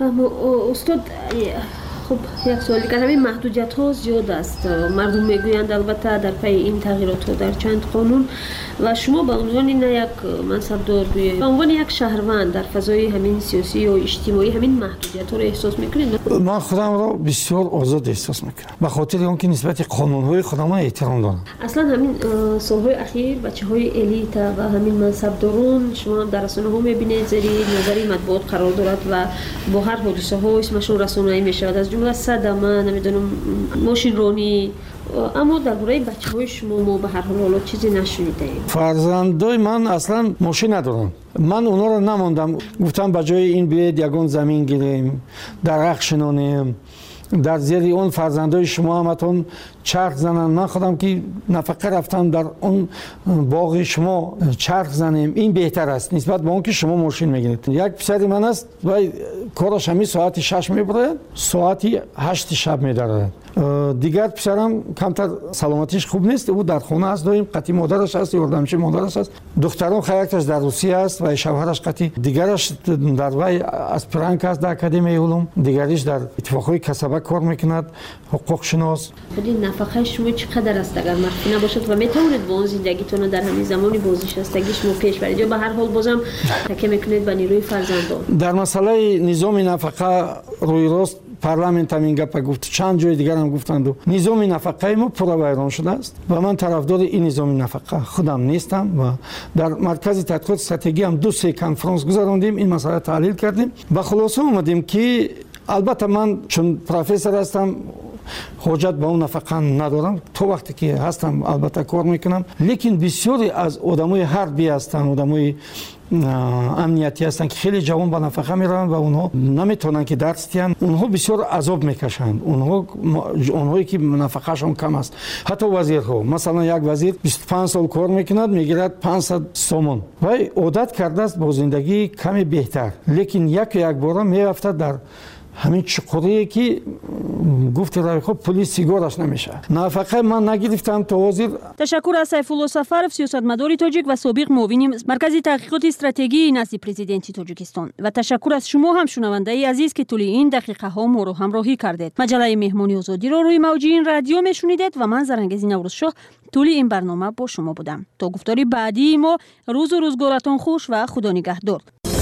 устод хуб як суол дигар, ҳамин маҳдудиятҳо зиёд аст. мардум мегӯянд албатта дар пайи ин тағйиротҳо дар чанд қонун ва шумо ба унвони на як мансабдор ба унвони як шаҳрванд дар фазои ҳамин сиёсӣ ё иҷтимоӣ ҳамин маҳдудиятҳоро эҳсос мекунед? ман худамро бисёр озод эҳсос мекунам ба хотири он ки нисбати қонунҳои худам эҳтиром дорам. аслан ҳамин солҳои ахир бачаҳои элита ва ҳамин мансабдорон шумо ҳам дар расонаҳо мебинед зери назари матбуот қарор дорад ва бо ҳар ҳодисаҳо исмашон расонаӣ мешавад, аз ҷумла садама, намедонам мошинронӣ. аммо дар бораи бачаҳои шумо мо ба ҳар ҳол ҳоло чизе нашунидаем. фарзандои ман аслан мошин надоранд. ман онҳоро намондам, гуфтам ба ҷои ин биед ягон замин гирем, дарахт шинонем, дар зери он фарзандои шумо ҳаматон чарх зананд. ман худам ки нафақа рафтам дар он боғи шумо чарх занем, ин беҳтар аст нисбат ба он ки шумо мошин мегиред. як писари ман аст, вай кораш ҳамин соати 6 мебурад, соати 8 шаб медарадад. дигар писарам камтар саломатиш хуб нест, ӯ дар хона аст, доим қати модараш аст, ёрдамчи модараш аст. духтарон хаякташ дар Русия аст ва шавҳараш қати, дигараш дар вай аспирант аст дар академияи улум, дигариш дар иттифоқҳои касаба кор мекунад, ҳуқуқшинос. худи нафақаи шумо чӣ қадар аст агар махфӣ набошад ва метавонед бо он зиндагитона дар ҳамин замони бознишастагӣ шумо пеш баред ё ба ҳар ҳол бозам такя мекунед ба нерӯи фарзандон? дар масъалаи низоми нафақа рӯйрост парламент ҳамин гапа гуфт, чанд ҷои дигарам гуфтанду. низоми нафақаи мо пурра вайрон шудааст ва ман тарафдори ин низоми нафақа худам нестам ва дар маркази тадқиқоти стратегӣ ҳам 2-3 конферонс гузарондем, ин масъала таҳлил кардем. ба хулоса омадем ки албатта ман чун профессор ҳастам, حاجت به اون نفقه ندارم. تو وقتی که هستم البته کار میکنم، لیکن بسیاری از آدمای حربی هستن، آدمای امنیتی هستن که خیلی جوان به نفقه میرن و اونها نمیتونن که درس دیان، اونها بسیار عذاب میکشند. اونهایی که نفقهشون کم است، حتی وزیرها، مثلا یک وزیر 25 سال کار میکند میگیرد 500 سومون و عادت کرده است با زندگی کمی بهتر، لیکن یک بار میافتد در همین چقدری که گفت روی خب پلیس سیگارش نمیشه. نفقه من نگرفتم تا حاضر. تشکر از سیفالله سفرов، سیاستمدار تاجیک و سابق معاون مرکز تحقیقات استراتژی نزد پرزیدنت تاجیکستان. و تشکر از شما هم شنونده عزیز که طول این دقیقه ها ما رو همراهی کردید. مجله مهمانی آزادی رو روی موج این رادیو میشنیدید و من زرنگزی نوروزشاه طول این برنامه با شما بودم. تا گفتاری بعدی ما، روز و روزگارتون خوش و خدا نگهدار.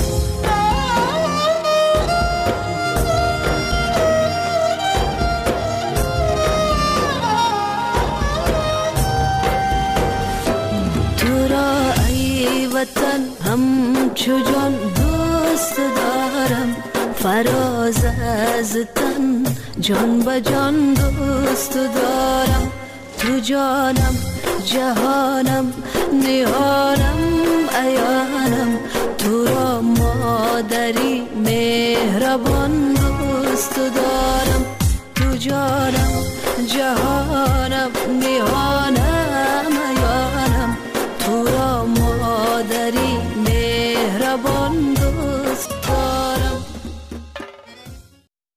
وطن همچو جان دوست دارم، فراز از تن جان به جان دوست دارم. تو جانم جهانم نهانم عیانم، تو را مادری مهربان